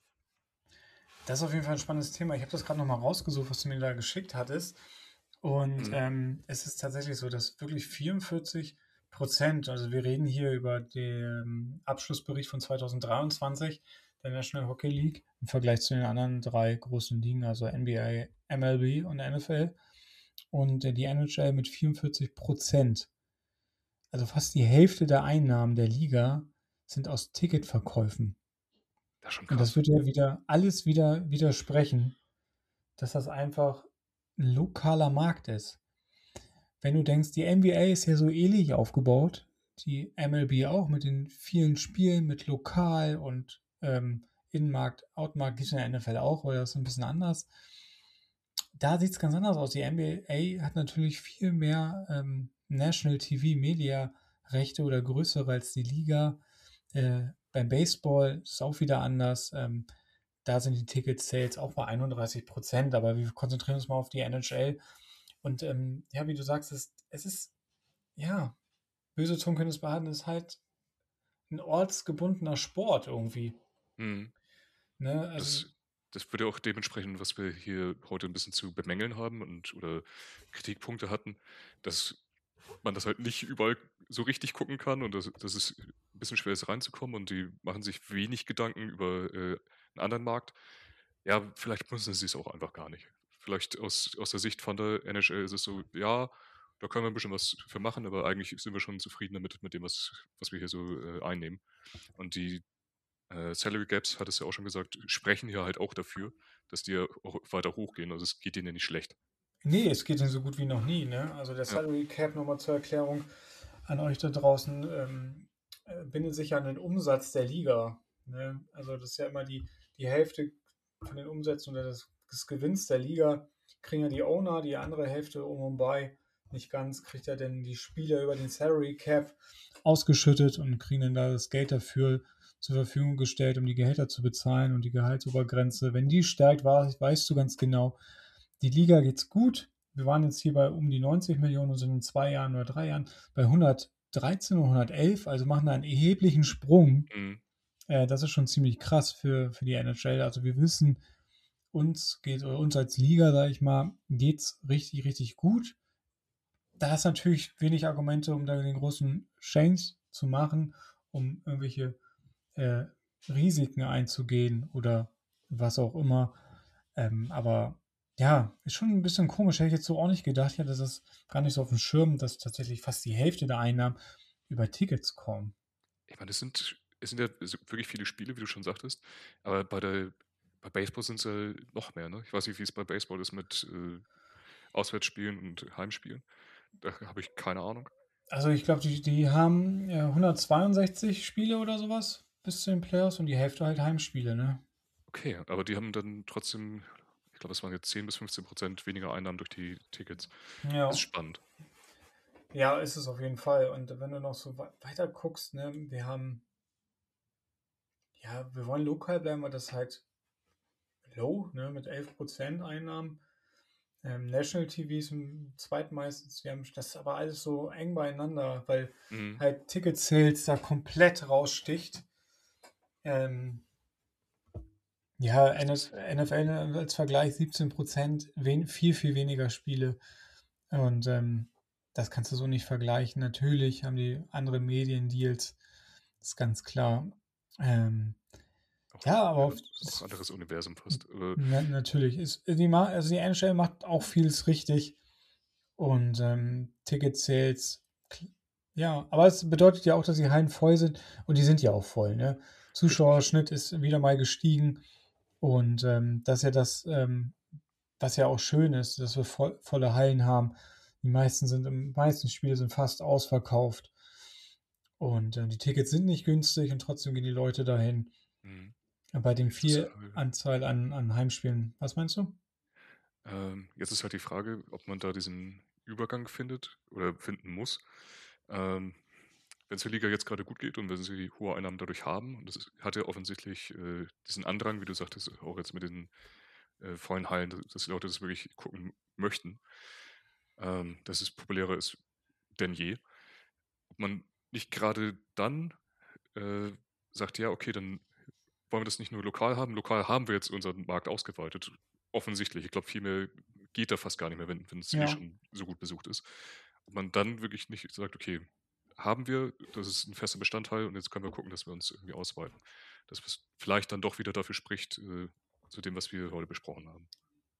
Das ist auf jeden Fall ein spannendes Thema. Ich habe das gerade nochmal rausgesucht, was du mir da geschickt hattest. Und Mhm. ähm, es ist tatsächlich so, dass wirklich vierundvierzig Prozent, also wir reden hier über den Abschlussbericht von zweitausenddreiundzwanzig der National Hockey League im Vergleich zu den anderen drei großen Ligen, also N B A, M L B und N F L. Und äh, die N H L mit vierundvierzig Prozent. Also fast die Hälfte der Einnahmen der Liga sind aus Ticketverkäufen. Das ist schon Und das krass. wird ja wieder alles wieder widersprechen, dass das einfach ein lokaler Markt ist. Wenn du denkst, die N B A ist ja so ähnlich aufgebaut, die M L B auch mit den vielen Spielen, mit Lokal und ähm, Innenmarkt, Outmarkt, gibt es in der N F L auch, weil das ist ein bisschen anders. Da sieht es ganz anders aus. Die N B A hat natürlich viel mehr ähm, National T V Media Rechte oder größere als die Liga. Äh, beim Baseball ist es auch wieder anders. Ähm, da sind die Ticket-Sales auch bei einunddreißig Prozent, aber wir konzentrieren uns mal auf die N H L. Und ähm, ja, wie du sagst, es, es ist, ja, böse Zungen können es behalten, es ist halt ein ortsgebundener Sport irgendwie. Mhm. Ne? Also, Das, das würde auch dementsprechend, was wir hier heute ein bisschen zu bemängeln haben und oder Kritikpunkte hatten, dass man das halt nicht überall so richtig gucken kann und dass, dass es ein bisschen schwer ist reinzukommen und die machen sich wenig Gedanken über äh, einen anderen Markt. Ja, vielleicht müssen sie es auch einfach gar nicht. vielleicht aus, aus der Sicht von der N H L ist es so, ja, da können wir ein bisschen was für machen, aber eigentlich sind wir schon zufrieden damit, mit dem, was, was wir hier so äh, einnehmen. Und die äh, Salary Gaps, hat es ja auch schon gesagt, sprechen hier halt auch dafür, dass die ja auch weiter hochgehen. Also es geht ihnen ja nicht schlecht. Nee, es geht ihnen so gut wie noch nie. Ne? Also der Ja. Salary Cap, nochmal zur Erklärung an euch da draußen, ähm, äh, bindet sich an den Umsatz der Liga. Ne? Also das ist ja immer die, die Hälfte von den Umsätzen oder des, des Gewinns der Liga, kriegen ja die Owner, die andere Hälfte um und bei, nicht ganz, kriegt ja denn die Spieler über den Salary Cap ausgeschüttet und kriegen dann da das Geld dafür zur Verfügung gestellt, um die Gehälter zu bezahlen und die Gehaltsobergrenze. Wenn die steigt, weißt du ganz genau, die Liga geht's gut. Wir waren jetzt hier bei um die neunzig Millionen und sind in zwei Jahren oder drei Jahren bei hundertdreizehn oder hundertelf, also machen da einen erheblichen Sprung. Mhm. Äh, das ist schon ziemlich krass für, für die N H L. Also wir wissen, uns geht, oder uns als Liga, sage ich mal, geht's richtig, richtig gut. Da ist natürlich wenig Argumente, um da den großen Change zu machen, um irgendwelche äh, Risiken einzugehen oder was auch immer. Ähm, aber ja, ist schon ein bisschen komisch. Hätte ich jetzt so auch nicht gedacht. Ich hatte das gar nicht so auf dem Schirm, dass tatsächlich fast die Hälfte der Einnahmen über Tickets kommen. Ich meine, es sind, es sind ja wirklich viele Spiele, wie du schon sagtest, aber bei der bei Baseball sind es ja noch mehr, ne? Ich weiß nicht, wie es bei Baseball ist mit äh, Auswärtsspielen und Heimspielen. Da habe ich keine Ahnung. Also ich glaube, die, die haben äh, hundertzweiundsechzig Spiele oder sowas bis zu den Playoffs und die Hälfte halt Heimspiele, ne? Okay, aber die haben dann trotzdem, ich glaube, es waren jetzt zehn bis fünfzehn Prozent weniger Einnahmen durch die Tickets. Ja. Das ist spannend. Ja, ist es auf jeden Fall. Und wenn du noch so weiter guckst, ne, wir haben, ja, wir wollen lokal bleiben, weil das halt low, ne, mit elf Prozent Einnahmen. Ähm, National T V ist im zweitmeistens. Wir haben das ist aber alles so eng beieinander, weil Mhm. halt Ticket Sales da komplett raussticht. Ähm, ja, N F L als Vergleich siebzehn Prozent, wen, viel, viel weniger Spiele. Und ähm, das kannst du so nicht vergleichen. Natürlich haben die andere Mediendeals, das ist ganz klar. Ähm, Auch, ja, aber auf, auch anderes Universum fast. Aber na, natürlich. Ist, die, also die N H L macht auch vieles richtig. Und ähm, Ticket Sales, ja, aber es bedeutet ja auch, dass die Hallen voll sind. Und die sind ja auch voll. Ne? Zuschauerschnitt ist wieder mal gestiegen. Und ähm, das ist ja das, ähm, was ja auch schön ist, dass wir voll, volle Hallen haben. Die meisten sind, die meisten Spiele sind fast ausverkauft. Und äh, die Tickets sind nicht günstig und trotzdem gehen die Leute dahin. Mhm. Bei dem Jetzt ist viel halt- Anzahl an, an Heimspielen. Was meinst du? ähm, jetzt ist halt die Frage, ob man da diesen Übergang findet oder finden muss. Ähm, wenn es der Liga jetzt gerade gut geht und wenn sie hohe Einnahmen dadurch haben, und das ist, hat ja offensichtlich äh, diesen Andrang, wie du sagtest, auch jetzt mit den äh, vollen Hallen, dass, dass die Leute das wirklich gucken möchten, ähm, dass es populärer ist denn je. Ob man nicht gerade dann äh, sagt, ja, okay, dann wollen wir das nicht nur lokal haben. Lokal haben wir jetzt unseren Markt ausgeweitet. Offensichtlich. Ich glaube, viel mehr geht da fast gar nicht mehr, wenn wenn es eh Ja. schon so gut besucht ist. Ob man dann wirklich nicht sagt, okay, haben wir, das ist ein fester Bestandteil und jetzt können wir gucken, dass wir uns irgendwie ausweiten. Dass es vielleicht dann doch wieder dafür spricht, äh, zu dem, was wir heute besprochen haben.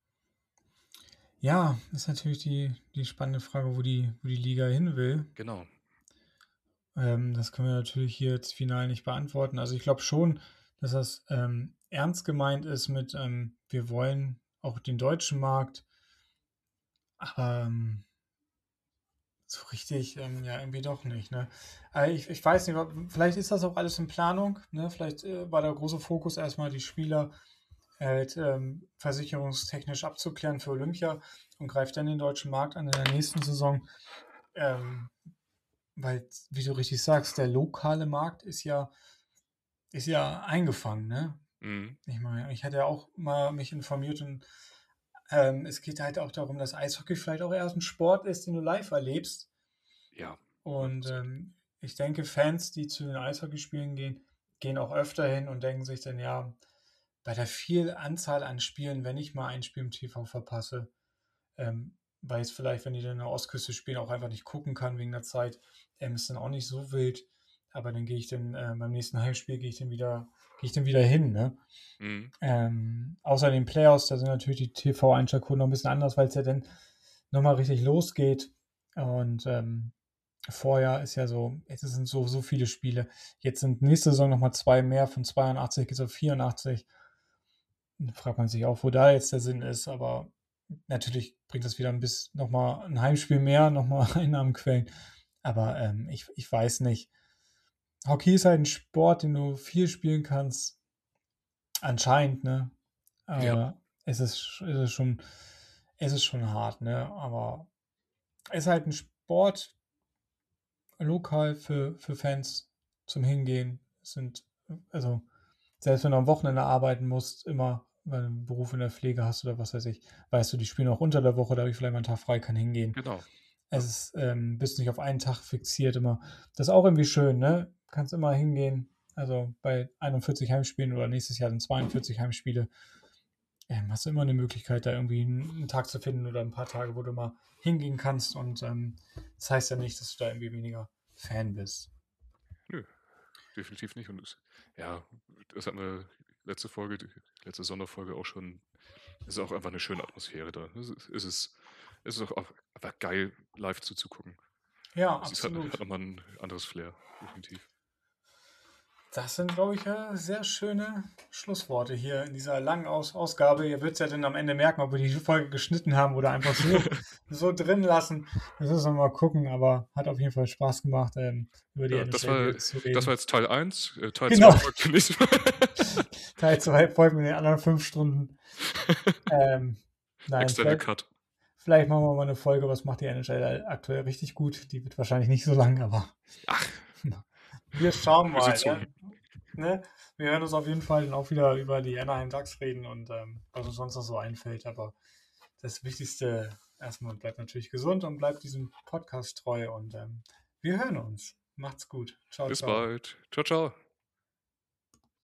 Ja, ist natürlich die, die spannende Frage, wo die, wo die Liga hin will. Genau. Ähm, das können wir natürlich hier jetzt final nicht beantworten. Also ich glaube schon, dass das ähm, ernst gemeint ist mit, ähm, wir wollen auch den deutschen Markt, aber ähm, so richtig, ähm, ja, irgendwie doch nicht. Ne? Äh, ich, ich weiß nicht, vielleicht ist das auch alles in Planung. Ne? Vielleicht äh, war der große Fokus erstmal, die Spieler halt ähm, versicherungstechnisch abzuklären für Olympia und greift dann den deutschen Markt an in der nächsten Saison. Ähm, weil, wie du richtig sagst, der lokale Markt ist ja, ist ja eingefangen, ne? Mhm. Ich meine, ich hatte ja auch mal mich informiert und ähm, es geht halt auch darum, dass Eishockey vielleicht auch erst ein Sport ist, den du live erlebst. Ja. Und ähm, ich denke, Fans, die zu den Eishockeyspielen gehen, gehen auch öfter hin und denken sich dann, ja, bei der vielen Anzahl an Spielen, wenn ich mal ein Spiel im T V verpasse, ähm, weil es vielleicht, wenn die dann in der Ostküste spielen, auch einfach nicht gucken kann wegen der Zeit, ähm, ist dann auch nicht so wild. aber dann gehe ich dann äh, beim nächsten Heimspiel gehe ich dann wieder, gehe ich dann wieder hin, ne? Mhm. Ähm, außer den Playoffs, da sind natürlich die T V-Einschaltquoten noch ein bisschen anders, weil es ja dann nochmal richtig losgeht. Und ähm, vorher ist ja so, jetzt sind so, so viele Spiele. Jetzt sind nächste Saison nochmal zwei mehr, von zweiundachtzig geht es auf vierundachtzig. Da fragt man sich auch, wo da jetzt der Sinn ist, aber natürlich bringt das wieder ein bisschen nochmal ein Heimspiel mehr, nochmal Einnahmenquellen. Aber ähm, ich, ich weiß nicht. Hockey ist halt ein Sport, den du viel spielen kannst. Anscheinend, ne? Aber Ja. es ist, es ist schon, es ist schon hart, ne? Aber es ist halt ein Sport, lokal für, für Fans zum Hingehen. Es sind, also, selbst wenn du am Wochenende arbeiten musst, immer, weil du einen Beruf in der Pflege hast oder was weiß ich, weißt du, die spielen auch unter der Woche, da habe ich vielleicht mal einen Tag frei, kann hingehen. Genau. Es ist, ähm, bist nicht auf einen Tag fixiert immer. Das ist auch irgendwie schön, ne? Kannst immer hingehen. Also bei einundvierzig Heimspielen oder nächstes Jahr sind zweiundvierzig Heimspiele. Ähm, hast du immer eine Möglichkeit, da irgendwie einen, einen Tag zu finden oder ein paar Tage, wo du mal hingehen kannst. Und ähm, das heißt ja nicht, dass du da irgendwie weniger Fan bist. Nö, definitiv nicht. Und es, ja, das hatten wir letzte Folge, die letzte Sonderfolge auch schon. Es ist auch einfach eine schöne Atmosphäre da. Es ist, es ist, es ist auch einfach geil, live zuzugucken. Ja, Es ist, hat, absolut. hat nochmal ein anderes Flair, definitiv. Das sind, glaube ich, äh, sehr schöne Schlussworte hier in dieser langen Aus Ausgabe. Ihr werdet es ja dann am Ende merken, ob wir die Folge geschnitten haben oder einfach so, so drin lassen. Das müssen wir mal gucken, aber hat auf jeden Fall Spaß gemacht, ähm, über die Ja, N H L das, war, zu reden. das war jetzt Teil eins. Äh, Teil Genau. zwei folgt demnächst mal. Teil zwei folgt mit den anderen fünf Stunden. Ähm, nein, Extended vielleicht, Cut. vielleicht machen wir mal eine Folge, was macht die N H L aktuell richtig gut. Die wird wahrscheinlich nicht so lang, aber Ach, wir schauen wir mal. sind Ne? Ne? Wir werden uns auf jeden Fall dann auch wieder über die Anaheim Ducks reden und ähm, was uns sonst noch so einfällt. Aber das Wichtigste, erstmal bleibt natürlich gesund und bleibt diesem Podcast treu und ähm, wir hören uns. Macht's gut. Ciao, Bis ciao. bald. Ciao, ciao.